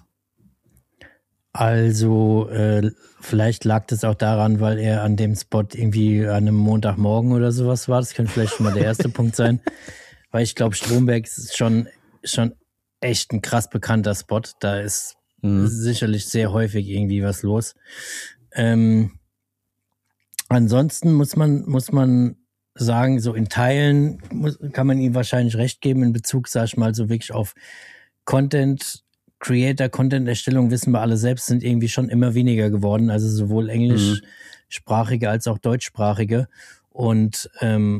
Also äh, vielleicht lag das auch daran, weil er an dem Spot irgendwie an einem Montagmorgen oder sowas war. Das könnte vielleicht schon mal der erste Punkt sein. Weil ich glaube, Stromberg ist schon, schon echt ein krass bekannter Spot. Da ist mhm. sicherlich sehr häufig irgendwie was los. Ähm, ansonsten muss man, muss man sagen, so in Teilen muss, kann man ihm wahrscheinlich recht geben in Bezug, sag ich mal, so wirklich auf Content Creator, Content-Erstellung, wissen wir alle selbst, sind irgendwie schon immer weniger geworden, also sowohl englischsprachige als auch deutschsprachige. Und ähm,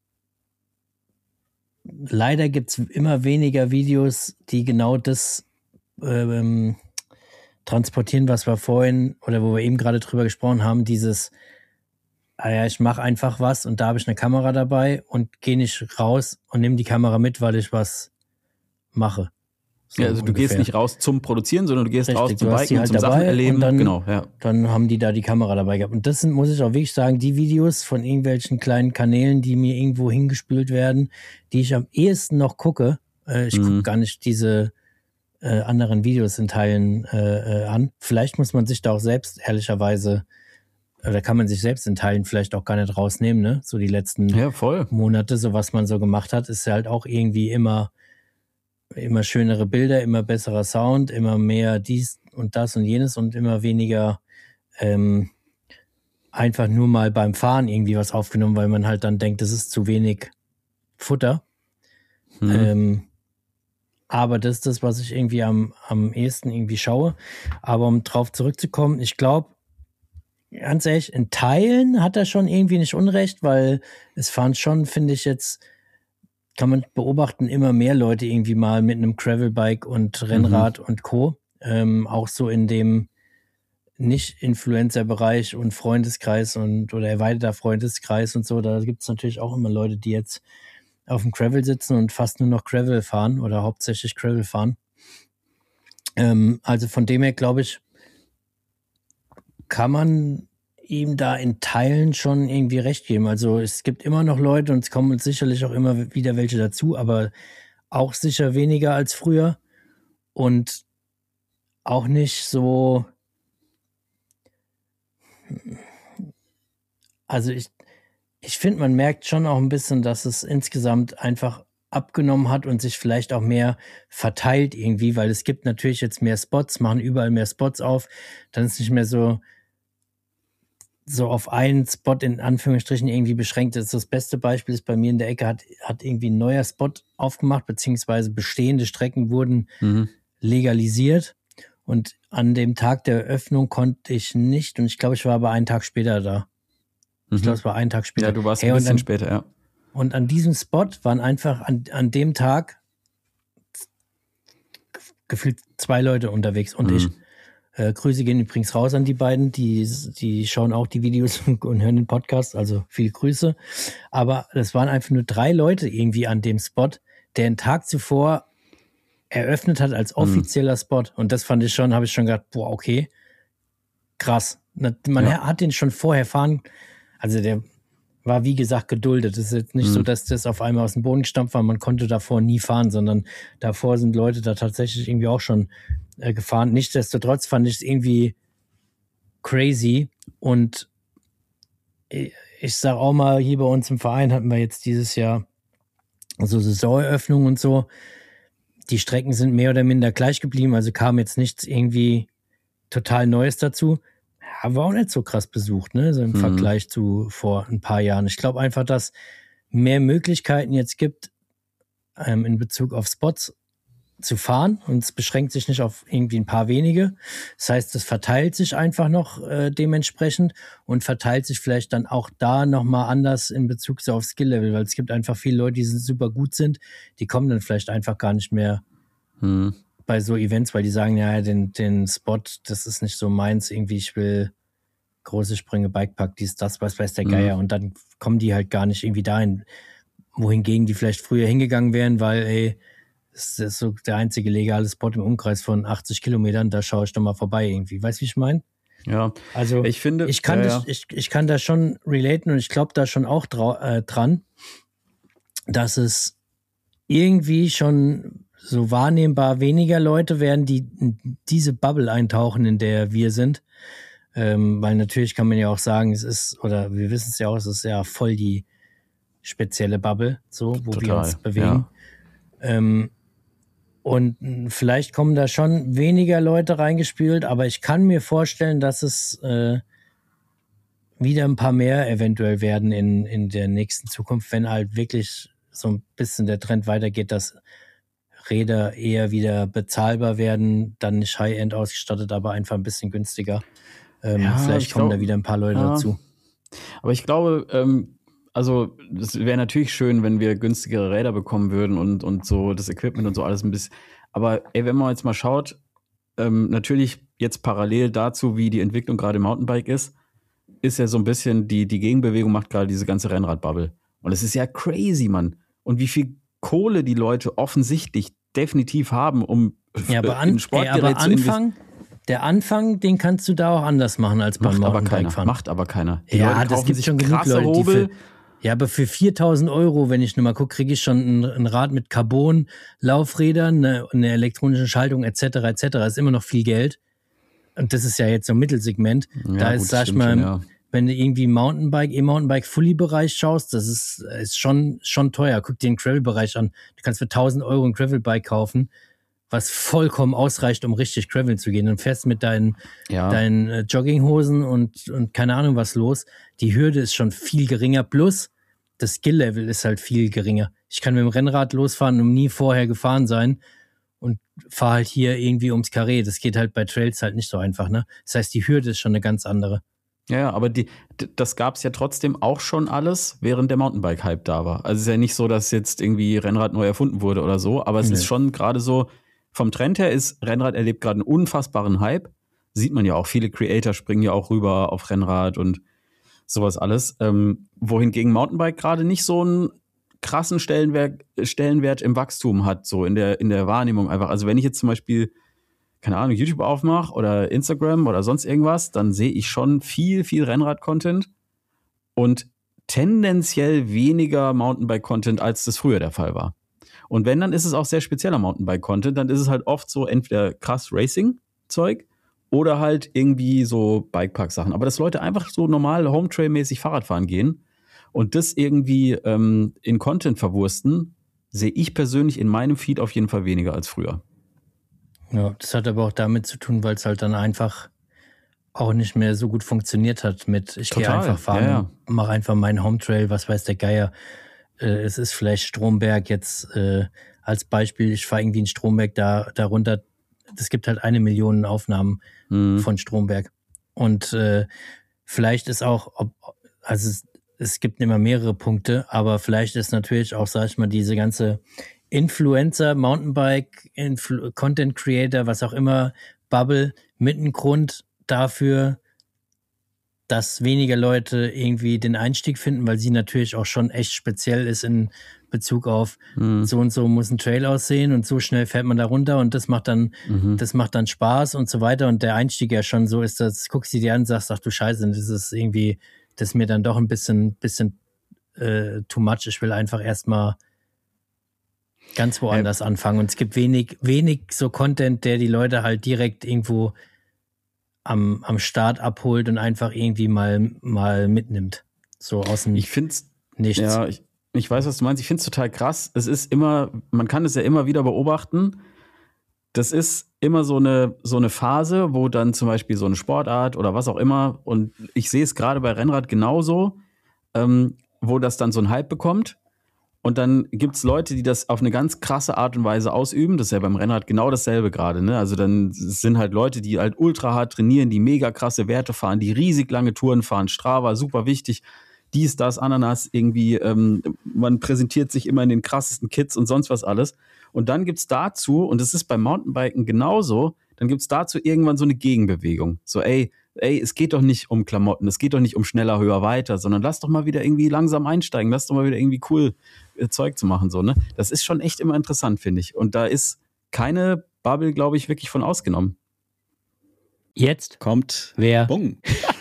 leider gibt's immer weniger Videos, die genau das ähm, transportieren, was wir vorhin oder wo wir eben gerade drüber gesprochen haben, dieses, ah ja, ich mache einfach was und da habe ich eine Kamera dabei und gehe nicht raus und nehme die Kamera mit, weil ich was mache. So ja, also du ungefähr. Gehst nicht raus zum Produzieren, sondern du gehst Richtig, raus zum Biken, halt zum Sachen erleben. Und dann, genau, ja. dann haben die da die Kamera dabei gehabt. Und das sind, muss ich auch wirklich sagen, die Videos von irgendwelchen kleinen Kanälen, die mir irgendwo hingespült werden, die ich am ehesten noch gucke. Äh, ich mhm. gucke gar nicht diese äh, anderen Videos in Teilen äh, äh, an. Vielleicht muss man sich da auch selbst ehrlicherweise, oder kann man sich selbst in Teilen vielleicht auch gar nicht rausnehmen, ne? So die letzten ja, voll. Monate, so was man so gemacht hat, ist ja halt auch irgendwie immer immer schönere Bilder, immer besserer Sound, immer mehr dies und das und jenes und immer weniger ähm, einfach nur mal beim Fahren irgendwie was aufgenommen, weil man halt dann denkt, das ist zu wenig Futter. Mhm. Ähm, aber das ist das, was ich irgendwie am, am ehesten irgendwie schaue. Aber um drauf zurückzukommen, ich glaube, ganz ehrlich, in Teilen hat er schon irgendwie nicht Unrecht, weil es fahren schon, finde ich jetzt, kann man beobachten, immer mehr Leute irgendwie mal mit einem Gravelbike und Rennrad mhm. und Co. Ähm, auch so in dem Nicht-Influencer-Bereich und Freundeskreis und oder erweiterter Freundeskreis und so, da gibt es natürlich auch immer Leute, die jetzt auf dem Gravel sitzen und fast nur noch Gravel fahren oder hauptsächlich Gravel fahren. Ähm, also von dem her, glaube ich, kann man ihm da in Teilen schon irgendwie recht geben. Also es gibt immer noch Leute und es kommen sicherlich auch immer wieder welche dazu, aber auch sicher weniger als früher und auch nicht so. Also ich, ich finde, man merkt schon auch ein bisschen, dass es insgesamt einfach abgenommen hat und sich vielleicht auch mehr verteilt irgendwie, weil es gibt natürlich jetzt mehr Spots, machen überall mehr Spots auf, dann ist nicht mehr so so auf einen Spot in Anführungsstrichen irgendwie beschränkt. Das, das beste Beispiel ist bei mir in der Ecke, hat, hat irgendwie ein neuer Spot aufgemacht, beziehungsweise bestehende Strecken wurden mhm. legalisiert. Und an dem Tag der Eröffnung konnte ich nicht, und ich glaube, ich war aber einen Tag später da. Mhm. Ich glaube, es war einen Tag später. Ja, du warst hey, ein bisschen an, später, ja. Und an diesem Spot waren einfach an, an dem Tag gefühlt zwei Leute unterwegs und mhm. ich. Äh, Grüße gehen übrigens raus an die beiden, die, die schauen auch die Videos und hören den Podcast, also viele Grüße. Aber es waren einfach nur drei Leute irgendwie an dem Spot, der einen Tag zuvor eröffnet hat als offizieller mhm. Spot. Und das fand ich schon, habe ich schon gedacht, boah, okay, krass. Man ja. hat den schon vorher fahren, also der war wie gesagt geduldet. Es ist jetzt nicht mhm. so, dass das auf einmal aus dem Boden gestampft war, man konnte davor nie fahren, sondern davor sind Leute da tatsächlich irgendwie auch schon äh, gefahren. Nichtsdestotrotz fand ich es irgendwie crazy und ich, ich sag auch mal, hier bei uns im Verein hatten wir jetzt dieses Jahr so Saisoneröffnung und so. Die Strecken sind mehr oder minder gleich geblieben, also kam jetzt nichts irgendwie total Neues dazu. Ja, war auch nicht so krass besucht, ne? So im mhm. Vergleich zu vor ein paar Jahren. Ich glaube einfach, dass mehr Möglichkeiten jetzt gibt, ähm, in Bezug auf Spots zu fahren und es beschränkt sich nicht auf irgendwie ein paar wenige. Das heißt, es verteilt sich einfach noch äh, dementsprechend und verteilt sich vielleicht dann auch da nochmal anders in Bezug so auf Skill-Level, weil es gibt einfach viele Leute, die super gut sind, die kommen dann vielleicht einfach gar nicht mehr mhm. bei so Events, weil die sagen, ja, den, den Spot, das ist nicht so meins, irgendwie, ich will große Sprünge, Bikepark, dies, das, was weiß der Geier mhm. und dann kommen die halt gar nicht irgendwie dahin, wohingegen die vielleicht früher hingegangen wären, weil, ey, das ist so der einzige legale Spot im Umkreis von achtzig Kilometern, da schaue ich doch mal vorbei irgendwie. Weißt du, wie ich meine? Ja, also ich finde, ich kann, ja, das, ja. Ich, ich kann da schon relaten und ich glaube da schon auch drau- äh, dran, dass es irgendwie schon so wahrnehmbar weniger Leute werden, die in diese Bubble eintauchen, in der wir sind. Ähm, weil natürlich kann man ja auch sagen, es ist, oder wir wissen es ja auch, es ist ja voll die spezielle Bubble, so, wo Total, wir uns bewegen. Ja. Ähm, Und vielleicht kommen da schon weniger Leute reingespült, aber ich kann mir vorstellen, dass es äh, wieder ein paar mehr eventuell werden in, in der nächsten Zukunft, wenn halt wirklich so ein bisschen der Trend weitergeht, dass Räder eher wieder bezahlbar werden, dann nicht High-End ausgestattet, aber einfach ein bisschen günstiger. Ähm, ja, vielleicht kommen glaub, da wieder ein paar Leute ja. dazu. Aber ich glaube, ähm also es wäre natürlich schön, wenn wir günstigere Räder bekommen würden und, und so das Equipment und so alles ein bisschen. Aber ey, wenn man jetzt mal schaut, ähm, natürlich jetzt parallel dazu, wie die Entwicklung gerade im Mountainbike ist, ist ja so ein bisschen, die, die Gegenbewegung macht gerade diese ganze Rennradbubble. Und es ist ja crazy, Mann. Und wie viel Kohle die Leute offensichtlich definitiv haben, um ja, aber an, in Sportgerät ey, aber zu investieren. Der Anfang, den kannst du da auch anders machen als beim Mountainbike-Fahren. Macht aber keiner. Die ja, Leute das gibt schon genug Leute, die für, ja, aber für viertausend Euro, wenn ich nur mal gucke, kriege ich schon ein, ein Rad mit Carbon-Laufrädern, eine, eine elektronische Schaltung et cetera et cetera. Das ist immer noch viel Geld. Und das ist ja jetzt so ein Mittelsegment. Ja, da ist, gut, sag ich mal, schon, ja. wenn du irgendwie Mountainbike, E-Mountainbike-Fully-Bereich schaust, das ist, ist schon, schon teuer. Guck dir den Gravel-Bereich an. Du kannst für tausend Euro ein Gravel-Bike kaufen, was vollkommen ausreicht, um richtig graveln zu gehen. Und fährst mit deinen, ja. deinen äh, Jogginghosen und, und keine Ahnung was los. Die Hürde ist schon viel geringer. Plus, das Skill-Level ist halt viel geringer. Ich kann mit dem Rennrad losfahren und nie vorher gefahren sein und fahre halt hier irgendwie ums Karree. Das geht halt bei Trails halt nicht so einfach, ne? Das heißt, die Hürde ist schon eine ganz andere. Ja, ja, aber die, das gab's ja trotzdem auch schon alles, während der Mountainbike-Hype da war. Also es ist ja nicht so, dass jetzt irgendwie Rennrad neu erfunden wurde oder so, aber es nee. ist schon gerade so, vom Trend her ist Rennrad erlebt gerade einen unfassbaren Hype. Sieht man ja auch. Viele Creator springen ja auch rüber auf Rennrad und sowas alles. Ähm, wohingegen Mountainbike gerade nicht so einen krassen Stellenwert, Stellenwert im Wachstum hat, so in der, in der Wahrnehmung einfach. Also wenn ich jetzt zum Beispiel, keine Ahnung, YouTube aufmache oder Instagram oder sonst irgendwas, dann sehe ich schon viel, viel Rennrad-Content und tendenziell weniger Mountainbike-Content, als das früher der Fall war. Und wenn, dann ist es auch sehr spezieller Mountainbike-Content, dann ist es halt oft so entweder krass Racing-Zeug oder halt irgendwie so Bikepark-Sachen. Aber dass Leute einfach so normal Hometrail-mäßig Fahrrad fahren gehen und das irgendwie ähm, in Content verwursten, sehe ich persönlich in meinem Feed auf jeden Fall weniger als früher. Ja, das hat aber auch damit zu tun, weil es halt dann einfach auch nicht mehr so gut funktioniert hat mit, ich gehe einfach fahren, ja, ja. Mach einfach meinen Hometrail, was weiß der Geier. Äh, es ist vielleicht Stromberg jetzt äh, als Beispiel, ich fahre irgendwie in Stromberg da darunter. Es gibt halt eine Million Aufnahmen mhm. von Stromberg. Und äh, vielleicht ist auch, ob, also es, es gibt immer mehrere Punkte, aber vielleicht ist natürlich auch, sag ich mal, diese ganze Influencer, Mountainbike, Influ- Content Creator, was auch immer, Bubble mit ein Grund dafür, dass weniger Leute irgendwie den Einstieg finden, weil sie natürlich auch schon echt speziell ist in Bezug auf mhm. so und so muss ein Trail aussehen und so schnell fährt man da runter und das macht dann, mhm. das macht dann Spaß und so weiter und der Einstieg ja schon so ist, dass guckst du dir an und sagst, ach du Scheiße, das ist irgendwie, das ist mir dann doch ein bisschen, bisschen äh, too much. Ich will einfach erstmal ganz woanders äh, anfangen und es gibt wenig, wenig so Content, der die Leute halt direkt irgendwo am, am Start abholt und einfach irgendwie mal, mal mitnimmt. So aus dem Ich find's, Nichts. Ja, ich, ich weiß, was du meinst. Ich find's total krass. Es ist immer, man kann es ja immer wieder beobachten. Das ist immer so eine, so eine Phase, wo dann zum Beispiel so eine Sportart oder was auch immer, und ich sehe es gerade bei Rennrad genauso, ähm, wo das dann so einen Hype bekommt. Und dann gibt's Leute, die das auf eine ganz krasse Art und Weise ausüben. Das ist ja beim Rennrad genau dasselbe gerade, ne? Also dann sind halt Leute, die halt ultra hart trainieren, die mega krasse Werte fahren, die riesig lange Touren fahren. Strava, super wichtig. Dies, das, Ananas, irgendwie, ähm, man präsentiert sich immer in den krassesten Kits und sonst was alles. Und dann gibt's dazu, und das ist beim Mountainbiken genauso, dann gibt's dazu irgendwann so eine Gegenbewegung. So, ey, ey, es geht doch nicht um Klamotten, es geht doch nicht um schneller, höher, weiter, sondern lass doch mal wieder irgendwie langsam einsteigen, lass doch mal wieder irgendwie cool äh, Zeug zu machen, so, ne? Das ist schon echt immer interessant, finde ich. Und da ist keine Bubble, glaube ich, wirklich von ausgenommen. Jetzt kommt wer? Bung.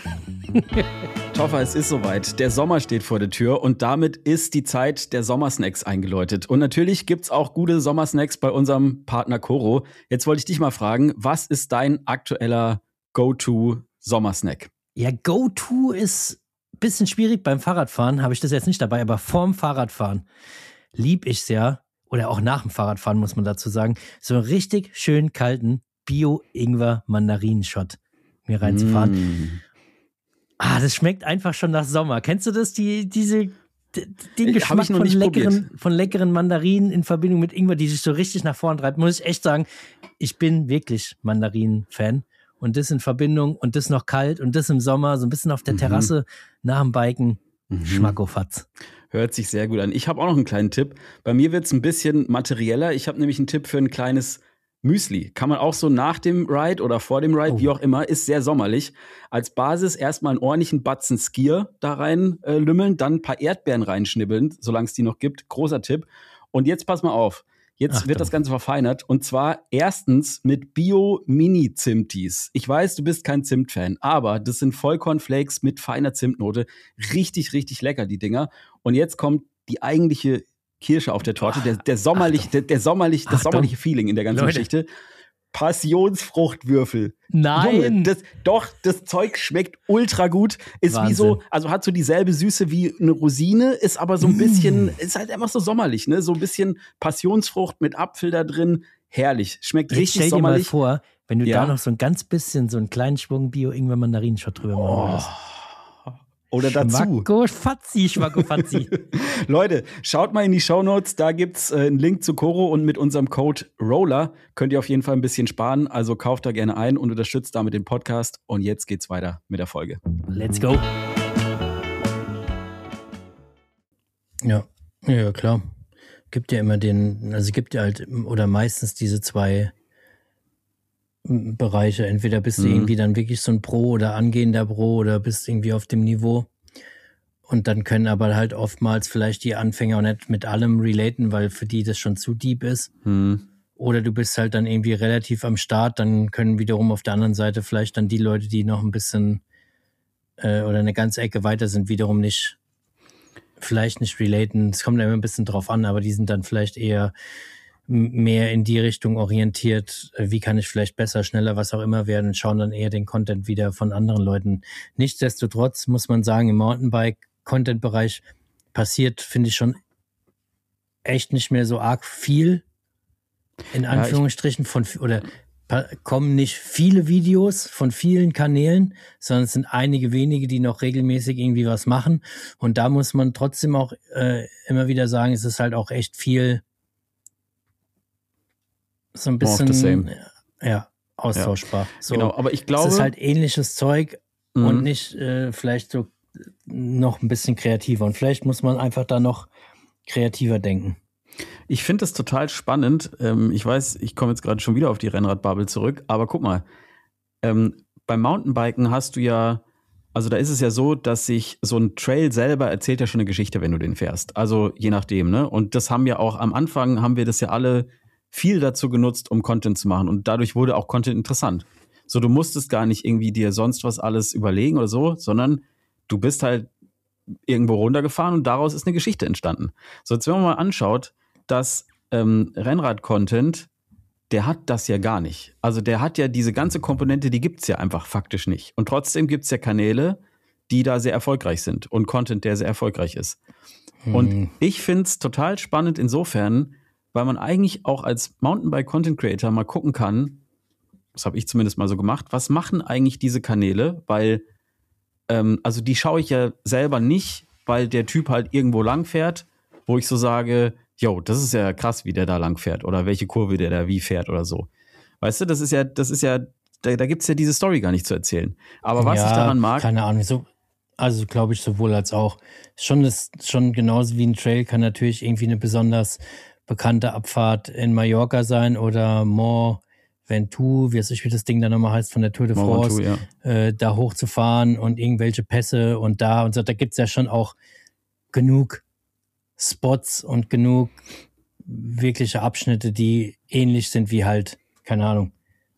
Toffer, es ist soweit. Der Sommer steht vor der Tür und damit ist die Zeit der Sommersnacks eingeläutet. Und natürlich gibt's auch gute Sommersnacks bei unserem Partner Coro. Jetzt wollte ich dich mal fragen, was ist dein aktueller Go-To-Sommersnack? Ja, Go-To ist ein bisschen schwierig. Beim Fahrradfahren habe ich das jetzt nicht dabei, aber vorm Fahrradfahren lieb ich's ja, oder auch nach dem Fahrradfahren muss man dazu sagen, so einen richtig schön kalten Bio-Ingwer-Mandarinen-Shot mir reinzufahren. Mm. Ah, das schmeckt einfach schon nach Sommer. Kennst du das? Die, diese, den Geschmack von leckeren, von leckeren Mandarinen in Verbindung mit Ingwer, die sich so richtig nach vorn treibt. Muss ich echt sagen, ich bin wirklich Mandarinen-Fan. Und das in Verbindung und das noch kalt und das im Sommer, so ein bisschen auf der Terrasse mhm. nach dem Biken. Mhm. Schmackofatz. Hört sich sehr gut an. Ich habe auch noch einen kleinen Tipp. Bei mir wird es ein bisschen materieller. Ich habe nämlich einen Tipp für ein kleines Müsli. Kann man auch so nach dem Ride oder vor dem Ride, oh. wie auch immer, ist sehr sommerlich. Als Basis erstmal einen ordentlichen Batzen Skier da rein äh, lümmeln, dann ein paar Erdbeeren reinschnibbeln, solange es die noch gibt. Großer Tipp. Und jetzt pass mal auf. Jetzt Achtung. Wird das Ganze verfeinert. Und zwar erstens mit Bio-Mini-Zimtis. Ich weiß, du bist kein Zimt-Fan, aber das sind Vollkornflakes mit feiner Zimtnote. Richtig, richtig lecker, die Dinger. Und jetzt kommt die eigentliche Kirsche auf der Torte, der, der sommerlich, der, der sommerlich, das Achtung. sommerliche Feeling in der ganzen Leute. Geschichte. Passionsfruchtwürfel. Nein. Junge, das, doch, das Zeug schmeckt ultra gut. Ist Wahnsinn. Wie so, also hat so dieselbe Süße wie eine Rosine, ist aber so ein bisschen, mm. ist halt einfach so sommerlich, ne? So ein bisschen Passionsfrucht mit Apfel da drin. Herrlich. Schmeckt Jetzt richtig stell dir sommerlich. Mal vor, wenn du ja. da noch so ein ganz bisschen, so einen kleinen Schwung Bio-Ingwer-Mandarinenshot drüber machen würdest. Oh. Oder dazu. Schmackofatzi, Schmackofatzi. Leute, schaut mal in die Shownotes, da gibt's äh, einen Link zu Coro und mit unserem Code ROLLER könnt ihr auf jeden Fall ein bisschen sparen. Also kauft da gerne ein und unterstützt damit den Podcast. Und jetzt geht's weiter mit der Folge. Let's go. Ja, ja, klar. Gibt ja immer den, also gibt ja halt, oder meistens diese zwei Bereiche. Entweder bist du mhm. irgendwie dann wirklich so ein Pro oder angehender Pro oder bist irgendwie auf dem Niveau. Und dann können aber halt oftmals vielleicht die Anfänger auch nicht mit allem relaten, weil für die das schon zu deep ist. Mhm. Oder du bist halt dann irgendwie relativ am Start, dann können wiederum auf der anderen Seite vielleicht dann die Leute, die noch ein bisschen äh, oder eine ganze Ecke weiter sind, wiederum nicht, vielleicht nicht relaten. Es kommt immer ein bisschen drauf an, aber die sind dann vielleicht eher mehr in die Richtung orientiert, wie kann ich vielleicht besser, schneller, was auch immer werden und schauen dann eher den Content wieder von anderen Leuten. Nichtsdestotrotz muss man sagen, im Mountainbike-Content-Bereich passiert, finde ich, schon echt nicht mehr so arg viel, in Anführungsstrichen, von, oder kommen nicht viele Videos von vielen Kanälen, sondern es sind einige wenige, die noch regelmäßig irgendwie was machen. Und da muss man trotzdem auch äh, immer wieder sagen, es ist halt auch echt viel so ein bisschen ja, austauschbar. Ja. So, genau, aber ich glaube, es ist halt ähnliches Zeug mhm. und nicht äh, vielleicht so noch ein bisschen kreativer. Und vielleicht muss man einfach da noch kreativer denken. Ich finde das total spannend. Ähm, ich weiß, ich komme jetzt gerade schon wieder auf die Rennradbubble zurück, aber guck mal, ähm, beim Mountainbiken hast du ja, also da ist es ja so, dass sich so ein Trail selber erzählt ja schon eine Geschichte, wenn du den fährst. Also je nachdem, ne? Und das haben wir auch am Anfang, haben wir das ja alle viel dazu genutzt, um Content zu machen. Und dadurch wurde auch Content interessant. So, du musstest gar nicht irgendwie dir sonst was alles überlegen oder so, sondern du bist halt irgendwo runtergefahren und daraus ist eine Geschichte entstanden. So, jetzt wenn man mal anschaut, dass ähm, Rennrad-Content, der hat das ja gar nicht. Also der hat ja diese ganze Komponente, die gibt's ja einfach faktisch nicht. Und trotzdem gibt's ja Kanäle, die da sehr erfolgreich sind und Content, der sehr erfolgreich ist. Hm. Und ich find's total spannend insofern, weil man eigentlich auch als Mountainbike-Content-Creator mal gucken kann, das habe ich zumindest mal so gemacht, was machen eigentlich diese Kanäle? Weil, ähm, also die schaue ich ja selber nicht, weil der Typ halt irgendwo lang fährt, wo ich so sage, yo, das ist ja krass, wie der da lang fährt oder welche Kurve der da wie fährt oder so. Weißt du, das ist ja, das ist ja, da, da gibt's ja diese Story gar nicht zu erzählen. Aber was ja, ich daran mag. Keine Ahnung, so, also glaube ich sowohl als auch. Schon ist schon genauso wie ein Trail kann natürlich irgendwie eine besonders bekannte Abfahrt in Mallorca sein oder Mont Ventoux, wie weiß ich, wie das Ding da nochmal heißt, von der Tour de France, Ventoux, ja. äh, da hochzufahren und irgendwelche Pässe und da und so. Da gibt's ja schon auch genug Spots und genug wirkliche Abschnitte, die ähnlich sind wie halt, keine Ahnung.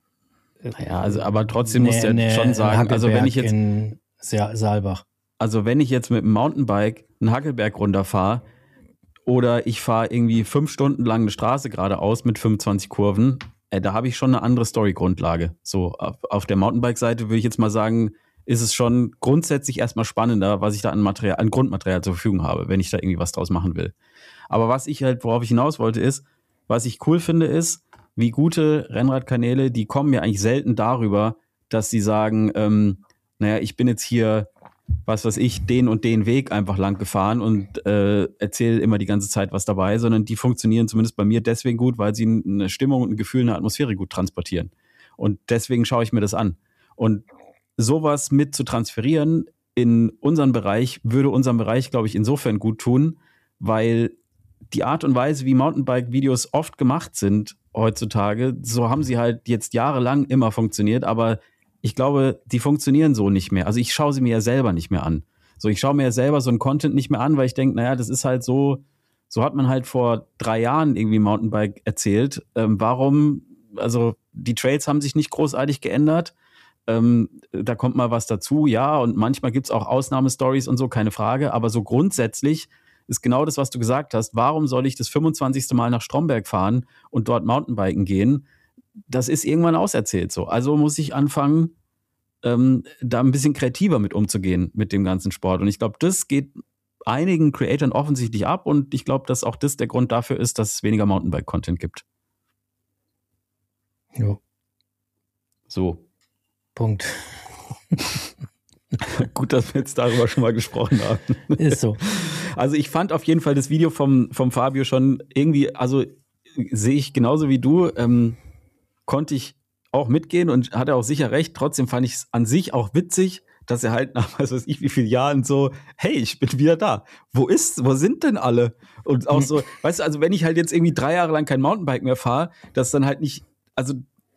Ja, also aber trotzdem ne, musst du ja ne, schon sagen, also wenn ich jetzt in Saalbach. Also wenn ich jetzt mit dem Mountainbike einen Hackelberg runterfahre oder ich fahre irgendwie fünf Stunden lang eine Straße geradeaus mit fünfundzwanzig Kurven, äh, da habe ich schon eine andere Story-Grundlage. So, auf, auf der Mountainbike-Seite würde ich jetzt mal sagen, ist es schon grundsätzlich erstmal spannender, was ich da an Material, an Grundmaterial zur Verfügung habe, wenn ich da irgendwie was draus machen will. Aber was ich halt, worauf ich hinaus wollte, ist, was ich cool finde, ist, wie gute Rennradkanäle, die kommen ja eigentlich selten darüber, dass sie sagen, ähm, naja, ich bin jetzt hier, was weiß ich, den und den Weg einfach lang gefahren und äh, erzähle immer die ganze Zeit was dabei, sondern die funktionieren zumindest bei mir deswegen gut, weil sie eine Stimmung und ein Gefühl, eine Atmosphäre gut transportieren. Und deswegen schaue ich mir das an. Und sowas mit zu transferieren in unseren Bereich, würde unserem Bereich, glaube ich, insofern gut tun, weil die Art und Weise, wie Mountainbike-Videos oft gemacht sind heutzutage, so haben sie halt jetzt jahrelang immer funktioniert, aber ich glaube, die funktionieren so nicht mehr. Also ich schaue sie mir ja selber nicht mehr an. So, ich schaue mir ja selber so einen Content nicht mehr an, weil ich denke, naja, das ist halt so, so hat man halt vor drei Jahren irgendwie Mountainbike erzählt. Ähm, warum, also die Trails haben sich nicht großartig geändert. Ähm, da kommt mal was dazu, ja, und manchmal gibt's auch Ausnahmestories und so, keine Frage, aber so grundsätzlich ist genau das, was du gesagt hast. Warum soll ich das fünfundzwanzigste Mal nach Stromberg fahren und dort Mountainbiken gehen? Das ist irgendwann auserzählt so. Also muss ich anfangen, ähm, da ein bisschen kreativer mit umzugehen, mit dem ganzen Sport. Und ich glaube, das geht einigen Creatoren offensichtlich ab und ich glaube, dass auch das der Grund dafür ist, dass es weniger Mountainbike-Content gibt. Jo. So. Punkt. Gut, dass wir jetzt darüber schon mal gesprochen haben. Ist so. Also ich fand auf jeden Fall das Video vom, vom Fabio schon irgendwie, also sehe ich genauso wie du, ähm, konnte ich auch mitgehen und hatte auch sicher recht. Trotzdem fand ich es an sich auch witzig, dass er halt nach was weiß ich wie vielen Jahren so, hey, ich bin wieder da. Wo ist, wo sind denn alle? Und auch so, weißt du, also wenn ich halt jetzt irgendwie drei Jahre lang kein Mountainbike mehr fahre, dass dann halt nicht, also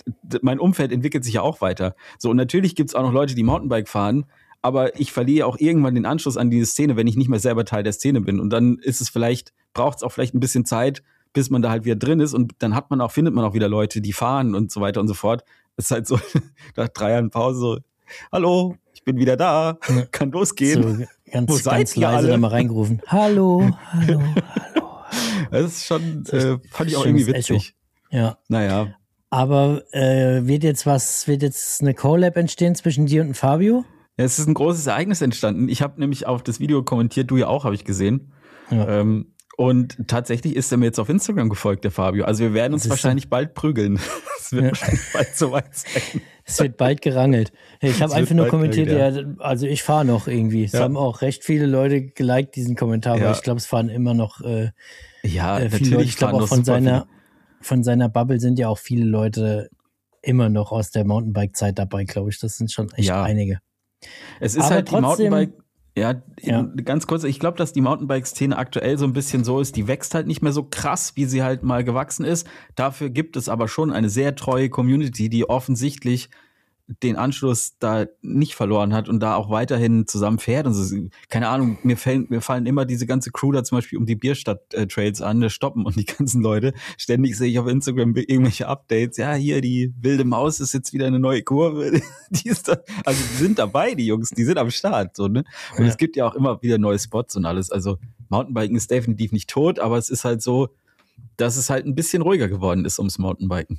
mein Umfeld entwickelt sich ja auch weiter. So, und natürlich gibt's auch noch Leute, die Mountainbike fahren, aber ich verliere auch irgendwann den Anschluss an diese Szene, wenn ich nicht mehr selber Teil der Szene bin. Und dann ist es vielleicht, braucht es auch vielleicht ein bisschen Zeit, bis man da halt wieder drin ist. Und dann hat man auch, findet man auch wieder Leute, die fahren und so weiter und so fort. Es ist halt so, nach drei Jahren Pause so, hallo, ich bin wieder da, ja. Kann losgehen. So ganz, Wo seid ganz leise da mal reingerufen. Hallo, hallo, hallo. Das ist schon, äh, fand ich auch irgendwie witzig. Echo. Ja. Naja. Aber äh, wird jetzt was, wird jetzt eine Collab entstehen zwischen dir und Fabio? Ja, es ist ein großes Ereignis entstanden. Ich habe nämlich auf das Video kommentiert, du ja auch, habe ich gesehen. Ja. Ähm, und tatsächlich ist er mir jetzt auf Instagram gefolgt, der Fabio. Also wir werden uns wahrscheinlich bald prügeln. Es wird ja. wahrscheinlich bald soweit sein. Es wird bald gerangelt. Ich habe einfach nur kommentiert, gerangelt, ja. ja, also ich fahre noch irgendwie. Es ja. haben auch recht viele Leute geliked, diesen Kommentar, ja. weil ich glaube, es fahren immer noch äh, ja, äh, viele natürlich Leute. Ich glaube auch von seiner, von seiner Bubble sind ja auch viele Leute immer noch aus der Mountainbike-Zeit dabei, glaube ich. Das sind schon echt ja. einige. Es ist Aber halt trotzdem, die Mountainbike, ja, ja, ganz kurz, ich glaube, dass die Mountainbike-Szene aktuell so ein bisschen so ist, die wächst halt nicht mehr so krass, wie sie halt mal gewachsen ist. Dafür gibt es aber schon eine sehr treue Community, die offensichtlich den Anschluss da nicht verloren hat und da auch weiterhin zusammen fährt und so. Keine Ahnung, mir fallen, mir fallen immer diese ganze Crew da zum Beispiel um die Bierstadt-Trails an, das stoppen und die ganzen Leute. Ständig sehe ich auf Instagram irgendwelche Updates. Ja, hier, die wilde Maus ist jetzt wieder eine neue Kurve. Die ist da, also die sind dabei, die Jungs, die sind am Start. So, ne? Und ja. es gibt ja auch immer wieder neue Spots und alles. Also Mountainbiken ist definitiv nicht tot, aber es ist halt so, dass es halt ein bisschen ruhiger geworden ist ums Mountainbiken.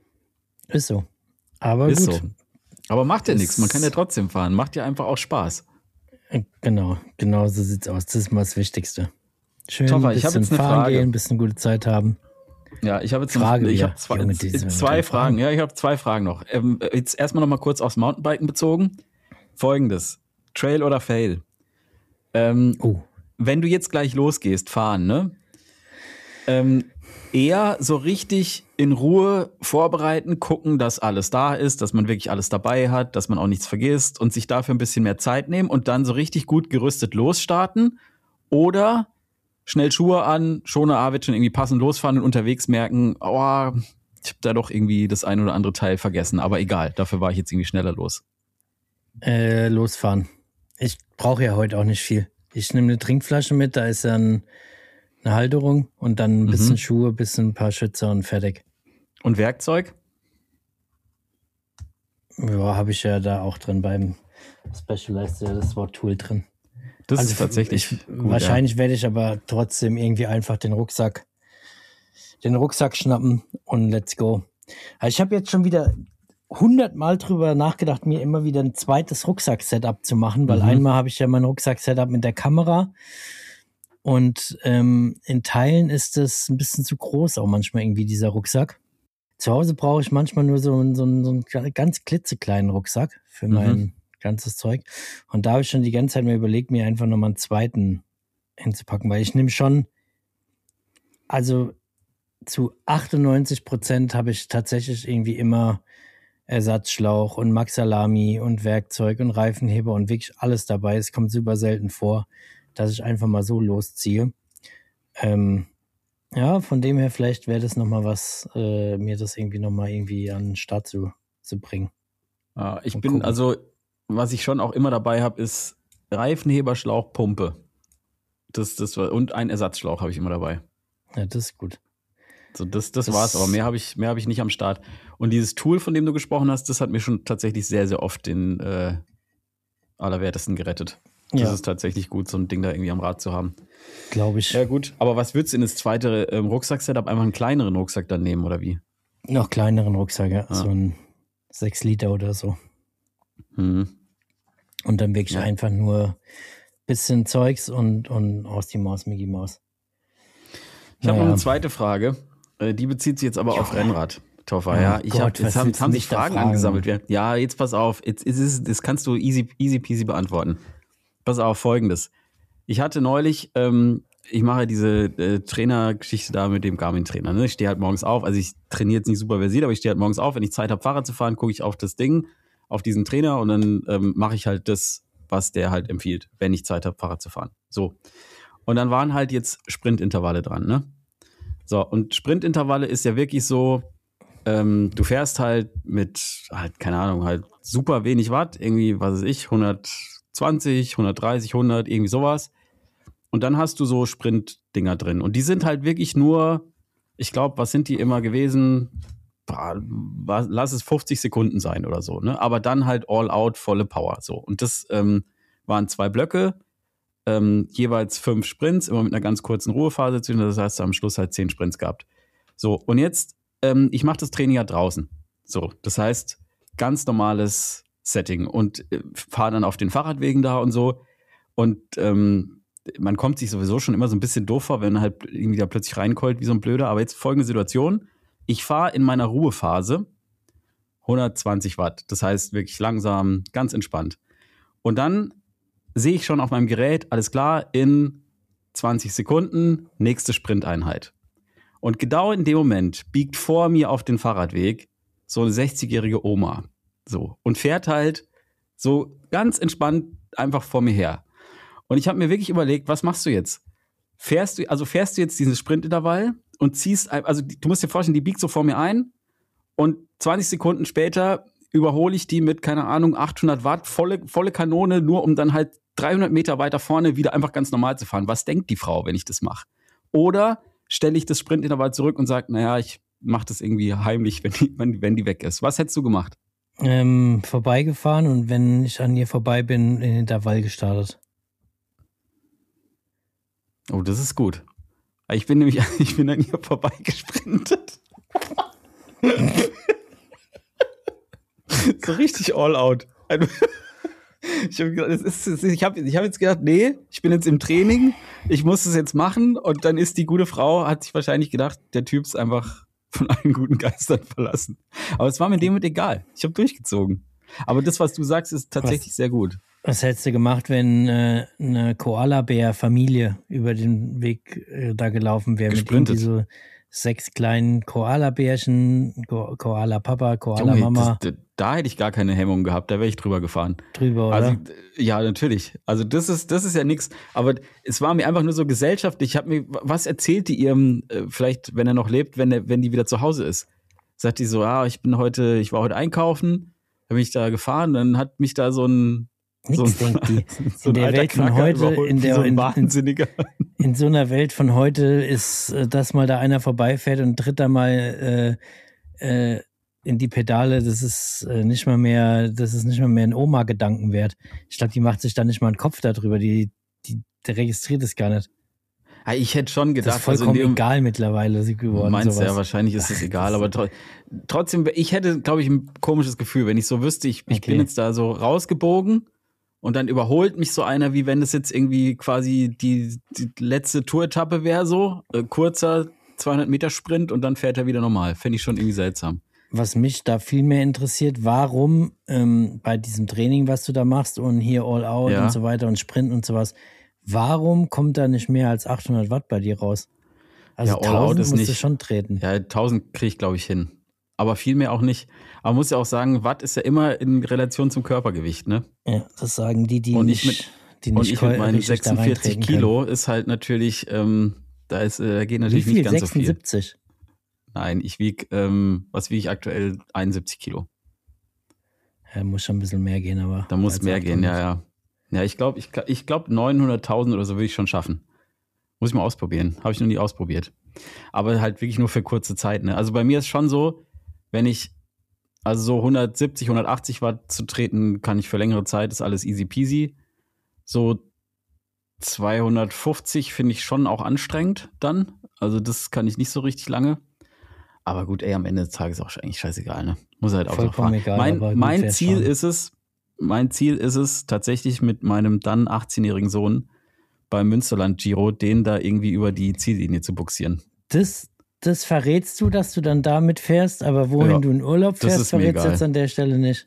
Ist so. Aber ist gut. so. Aber macht ja nichts, man kann ja trotzdem fahren. Macht ja einfach auch Spaß. Genau, genau so sieht's aus. Das ist mal das Wichtigste. Schön Toffer, ein bisschen ich hab jetzt eine fahren Frage. gehen, ein bisschen gute Zeit haben. Ja, ich habe jetzt Frage eine, ich wieder. habe zwei, Junge, zwei Fragen. Fragen. Ja, ich habe zwei Fragen noch. Ähm, jetzt erstmal noch mal kurz aufs Mountainbiken bezogen. Folgendes: Trail oder Fail? Ähm, oh. Wenn du jetzt gleich losgehst, fahren, ne? Ähm, eher so richtig in Ruhe vorbereiten, gucken, dass alles da ist, dass man wirklich alles dabei hat, dass man auch nichts vergisst und sich dafür ein bisschen mehr Zeit nehmen und dann so richtig gut gerüstet losstarten oder schnell Schuhe an, Schoner A wird schon irgendwie passend losfahren und unterwegs merken, oh, ich habe da doch irgendwie das ein oder andere Teil vergessen, aber egal, dafür war ich jetzt irgendwie schneller los. Äh, losfahren. Ich brauche ja heute auch nicht viel. Ich nehme eine Trinkflasche mit, da ist dann eine Halterung und dann ein bisschen mhm. Schuhe, ein bisschen ein paar Schützer und fertig. Und Werkzeug? Ja, habe ich ja da auch drin beim Specialized, ja, das Wort Tool drin. Das also ist tatsächlich ich, gut, wahrscheinlich ja. werde ich aber trotzdem irgendwie einfach den Rucksack, den Rucksack schnappen und let's go. Also ich habe jetzt schon wieder hundertmal drüber nachgedacht, mir immer wieder ein zweites Rucksack-Setup zu machen, weil mhm. einmal habe ich ja mein Rucksack-Setup mit der Kamera. Und ähm, in Teilen ist es ein bisschen zu groß, auch manchmal irgendwie dieser Rucksack. Zu Hause brauche ich manchmal nur so, so, so einen ganz klitzekleinen Rucksack für mein mhm. ganzes Zeug. Und da habe ich schon die ganze Zeit mir überlegt, mir einfach nochmal einen zweiten hinzupacken, weil ich nehme schon, also zu achtundneunzig Prozent habe ich tatsächlich irgendwie immer Ersatzschlauch und Max-Salami und Werkzeug und Reifenheber und wirklich alles dabei. Es kommt super selten vor, dass ich einfach mal so losziehe. Ähm, ja, von dem her vielleicht wäre das nochmal was, äh, mir das irgendwie nochmal irgendwie an den Start zu, zu bringen. Ja, ich bin, gucken. Also, was ich schon auch immer dabei habe, ist Reifenheber, Schlauch, Pumpe. Das, das war, und ein Ersatzschlauch habe ich immer dabei. Ja, das ist gut. So, das, das, das war's, aber mehr habe ich, mehr habe ich nicht am Start. Und dieses Tool, von dem du gesprochen hast, das hat mir schon tatsächlich sehr, sehr oft den äh, Allerwertesten gerettet. Das ja. ist tatsächlich gut, so ein Ding da irgendwie am Rad zu haben. Glaube ich. Ja gut, aber was würdest du in das zweite ähm, Rucksack-Setup? Einfach einen kleineren Rucksack dann nehmen, oder wie? Noch kleineren Rucksack, ja. Ah. So ein sechs Liter oder so. Mhm. Und dann wirklich ja. einfach nur bisschen Zeugs und, und aus die Maus, Mickey Maus. Ich naja. habe noch eine zweite Frage. Die bezieht sich jetzt aber jo. auf Rennrad. Toffer, oh ja. Ich Gott, hab, jetzt haben, haben sich Fragen, Fragen angesammelt. Ja, jetzt pass auf. Jetzt ist es, das kannst du easy, easy peasy beantworten. Pass auf, Folgendes. Ich hatte neulich, ähm, ich mache diese äh, Trainergeschichte da mit dem Garmin-Trainer. Ne? Ich stehe halt morgens auf. Also ich trainiere jetzt nicht super versiert, aber ich stehe halt morgens auf. Wenn ich Zeit habe, Fahrrad zu fahren, gucke ich auf das Ding, auf diesen Trainer und dann ähm, mache ich halt das, was der halt empfiehlt, wenn ich Zeit habe, Fahrrad zu fahren. So. Und dann waren halt jetzt Sprintintervalle dran, ne? So, und Sprintintervalle ist ja wirklich so, ähm, du fährst halt mit, halt, keine Ahnung, halt super wenig Watt, irgendwie, was weiß ich, hundertzwanzig, hundertdreißig, hundert, irgendwie sowas. Und dann hast du so Sprint-Dinger drin. Und die sind halt wirklich nur, ich glaube, was sind die immer gewesen? Boah, lass es fünfzig Sekunden sein oder so, ne? Aber dann halt all out, volle Power, so. Und das ähm, waren zwei Blöcke, ähm, jeweils fünf Sprints, immer mit einer ganz kurzen Ruhephase. Das heißt, du am Schluss halt zehn Sprints gehabt. So, und jetzt, ähm, ich mache das Training ja draußen. So, das heißt, ganz normales Setting und äh, fahre dann auf den Fahrradwegen da und so. Und ähm, man kommt sich sowieso schon immer so ein bisschen doof vor, wenn halt irgendwie da plötzlich reinkeult wie so ein Blöder. Aber jetzt folgende Situation. Ich fahre in meiner Ruhephase hundertzwanzig Watt. Das heißt wirklich langsam, ganz entspannt. Und dann sehe ich schon auf meinem Gerät, alles klar, in zwanzig Sekunden, nächste Sprinteinheit. Und genau in dem Moment biegt vor mir auf den Fahrradweg so eine sechzigjährige Oma. So. Und fährt halt so ganz entspannt einfach vor mir her. Und ich habe mir wirklich überlegt, was machst du jetzt? Fährst du, also fährst du jetzt diesen Sprintintervall und ziehst, also du musst dir vorstellen, die biegt so vor mir ein und zwanzig Sekunden später überhole ich die mit, keine Ahnung, achthundert Watt, volle, volle Kanone, nur um dann halt dreihundert Meter weiter vorne wieder einfach ganz normal zu fahren. Was denkt die Frau, wenn ich das mache? Oder stelle ich das Sprintintervall zurück und sage, naja, ich mache das irgendwie heimlich, wenn die, wenn, wenn die weg ist. Was hättest du gemacht? Ähm, vorbeigefahren und wenn ich an ihr vorbei bin, in den Intervall gestartet. Oh, das ist gut. Ich bin nämlich, ich bin an ihr vorbeigesprintet. So richtig all out. Ich habe ich hab, ich hab jetzt gedacht, nee, ich bin jetzt im Training, ich muss es jetzt machen und dann ist die gute Frau, hat sich wahrscheinlich gedacht, der Typ ist einfach von allen guten Geistern verlassen. Aber es war mir dem mit egal. Ich habe durchgezogen. Aber das, was du sagst, ist tatsächlich was, sehr gut. Was hättest du gemacht, wenn äh, eine Koala-Bär-Familie über den Weg äh, da gelaufen wäre? Mit irgendwie so sechs kleinen Koala-Bärchen, Ko- Koala-Papa, Koala-Mama. Das, da hätte ich gar keine Hemmung gehabt, da wäre ich drüber gefahren. Drüber, oder? Also, ja, natürlich. Also das ist, das ist ja nichts. Aber es war mir einfach nur so gesellschaftlich. Ich habe mir, was erzählt die ihrem, äh, vielleicht, wenn er noch lebt, wenn er, wenn die wieder zu Hause ist? Sagt die so, ah, ich bin heute, ich war heute einkaufen, habe mich da gefahren, dann hat mich da so ein Nichts so denkt die. So in der Welt von heute, in der so in, Wahnsinniger. In, in so einer Welt von heute ist, dass mal da einer vorbeifährt und tritt da mal äh, äh, in die Pedale, das ist äh, nicht mal mehr, das ist nicht mal mehr ein Oma-Gedanken wert. Ich glaube, die macht sich da nicht mal einen Kopf darüber, die, die, die registriert es gar nicht. Ja, ich hätte schon gedacht, das ist vollkommen also egal mittlerweile sie geworden. Meinst sowas. Ja, wahrscheinlich ist es egal, aber tro- trotzdem, ich hätte, glaube ich, ein komisches Gefühl, wenn ich so wüsste, ich, ich okay. bin jetzt da so rausgebogen. Und dann überholt mich so einer, wie wenn das jetzt irgendwie quasi die, die letzte Tour-Etappe wäre, so. Äh, kurzer zweihundert Meter Sprint und dann fährt er wieder normal. Fände ich schon irgendwie seltsam. Was mich da viel mehr interessiert, warum ähm, bei diesem Training, was du da machst und hier All Out ja. und so weiter und Sprint und sowas, warum kommt da nicht mehr als achthundert Watt bei dir raus? Also ja, tausend musst nicht, du schon treten. Ja, tausend kriege ich, glaube ich, hin. Aber viel mehr auch nicht. Aber man muss ja auch sagen, Watt ist ja immer in Relation zum Körpergewicht, ne? Ja, das sagen die, die und nicht, mit, die nicht Und ich mit meinen sechsundvierzig Kilo ist halt natürlich, ähm, da ist, äh, geht natürlich nicht ganz sechsundsiebzig? So viel. Nein, ich wiege, ähm, was wiege ich aktuell? einundsiebzig Kilo. Ja, muss schon ein bisschen mehr gehen, aber. Da muss mehr gehen, ja, ja. Ja, ich glaube, ich, ich glaube neunhunderttausend oder so würde ich schon schaffen. Muss ich mal ausprobieren. Habe ich noch nie ausprobiert. Aber halt wirklich nur für kurze Zeit, ne? Also bei mir ist schon so, wenn ich, also so hundertsiebzig, hundertachtzig Watt zu treten, kann ich für längere Zeit, ist alles easy peasy. So zweihundertfünfzig finde ich schon auch anstrengend dann. Also das kann ich nicht so richtig lange. Aber gut, ey, am Ende des Tages ist auch eigentlich scheißegal, ne? Muss halt auch so fahren. Egal, mein gut, mein Ziel schon. ist es, mein Ziel ist es, tatsächlich mit meinem dann achtzehnjährigen Sohn beim Münsterland Giro, den da irgendwie über die Ziellinie zu buxieren. Das Das verrätst du, dass du dann damit fährst, aber wohin ja, du in Urlaub fährst, verrätst du jetzt an der Stelle nicht.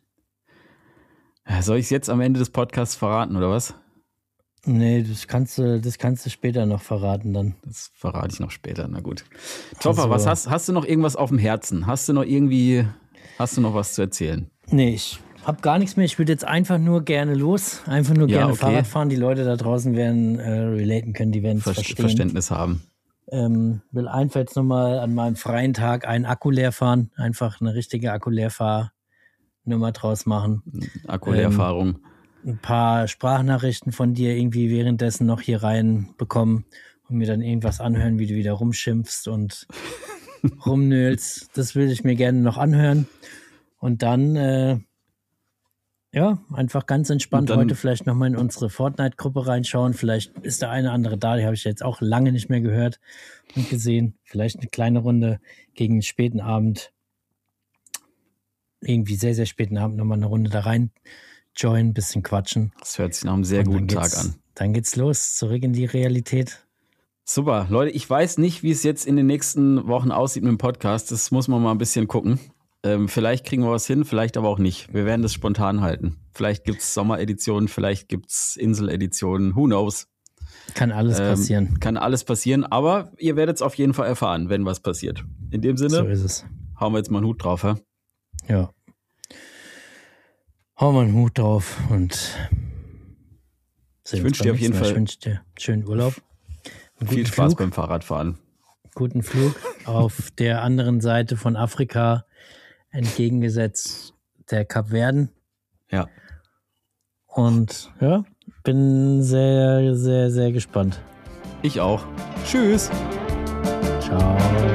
Soll ich es jetzt am Ende des Podcasts verraten, oder was? Nee, das kannst du, das kannst du später noch verraten dann. Das verrate ich noch später, na gut. Topper, also, was hast, hast du noch irgendwas auf dem Herzen? Hast du noch irgendwie, hast du noch was zu erzählen? Nee, ich hab gar nichts mehr. Ich würde jetzt einfach nur gerne los, einfach nur ja, gerne okay. Fahrrad fahren. Die Leute da draußen werden äh, relaten können, die werden es Ver- verstehen. Verständnis haben. Ähm, will einfach jetzt nochmal an meinem freien Tag einen Akku leer fahren. Einfach eine richtige Akku-Leerfahr-Nummer draus machen. Akku-Leerfahrung. Ähm, ein paar Sprachnachrichten von dir irgendwie währenddessen noch hier reinbekommen und mir dann irgendwas anhören, wie du wieder rumschimpfst und rumnöhlst. Das will ich mir gerne noch anhören. Und dann, äh, ja, einfach ganz entspannt dann, heute vielleicht nochmal in unsere Fortnite-Gruppe reinschauen. Vielleicht ist der eine oder andere da, die habe ich jetzt auch lange nicht mehr gehört und gesehen. Vielleicht eine kleine Runde gegen den späten Abend. Irgendwie sehr, sehr späten Abend nochmal eine Runde da rein joinen, bisschen quatschen. Das hört sich nach einem sehr guten Tag an. Dann geht's los, zurück in die Realität. Super, Leute, ich weiß nicht, wie es jetzt in den nächsten Wochen aussieht mit dem Podcast. Das muss man mal ein bisschen gucken. Ähm, vielleicht kriegen wir was hin, vielleicht aber auch nicht. Wir werden das spontan halten. Vielleicht gibt's Sommereditionen, vielleicht gibt's Inseleditionen, who knows. Kann alles ähm, passieren. Kann alles passieren, aber ihr werdet es auf jeden Fall erfahren, wenn was passiert. In dem Sinne, so ist es. Hauen wir jetzt mal einen Hut drauf, ja? Ja. Hauen wir einen Hut drauf und ich wünsche dir auf jeden Fall ich wünsche dir schönen Urlaub. Viel Spaß Flug, beim Fahrradfahren. Guten Flug auf der anderen Seite von Afrika, entgegengesetzt der Kapverden. Ja. Und ja, bin sehr, sehr, sehr gespannt. Ich auch. Tschüss. Ciao.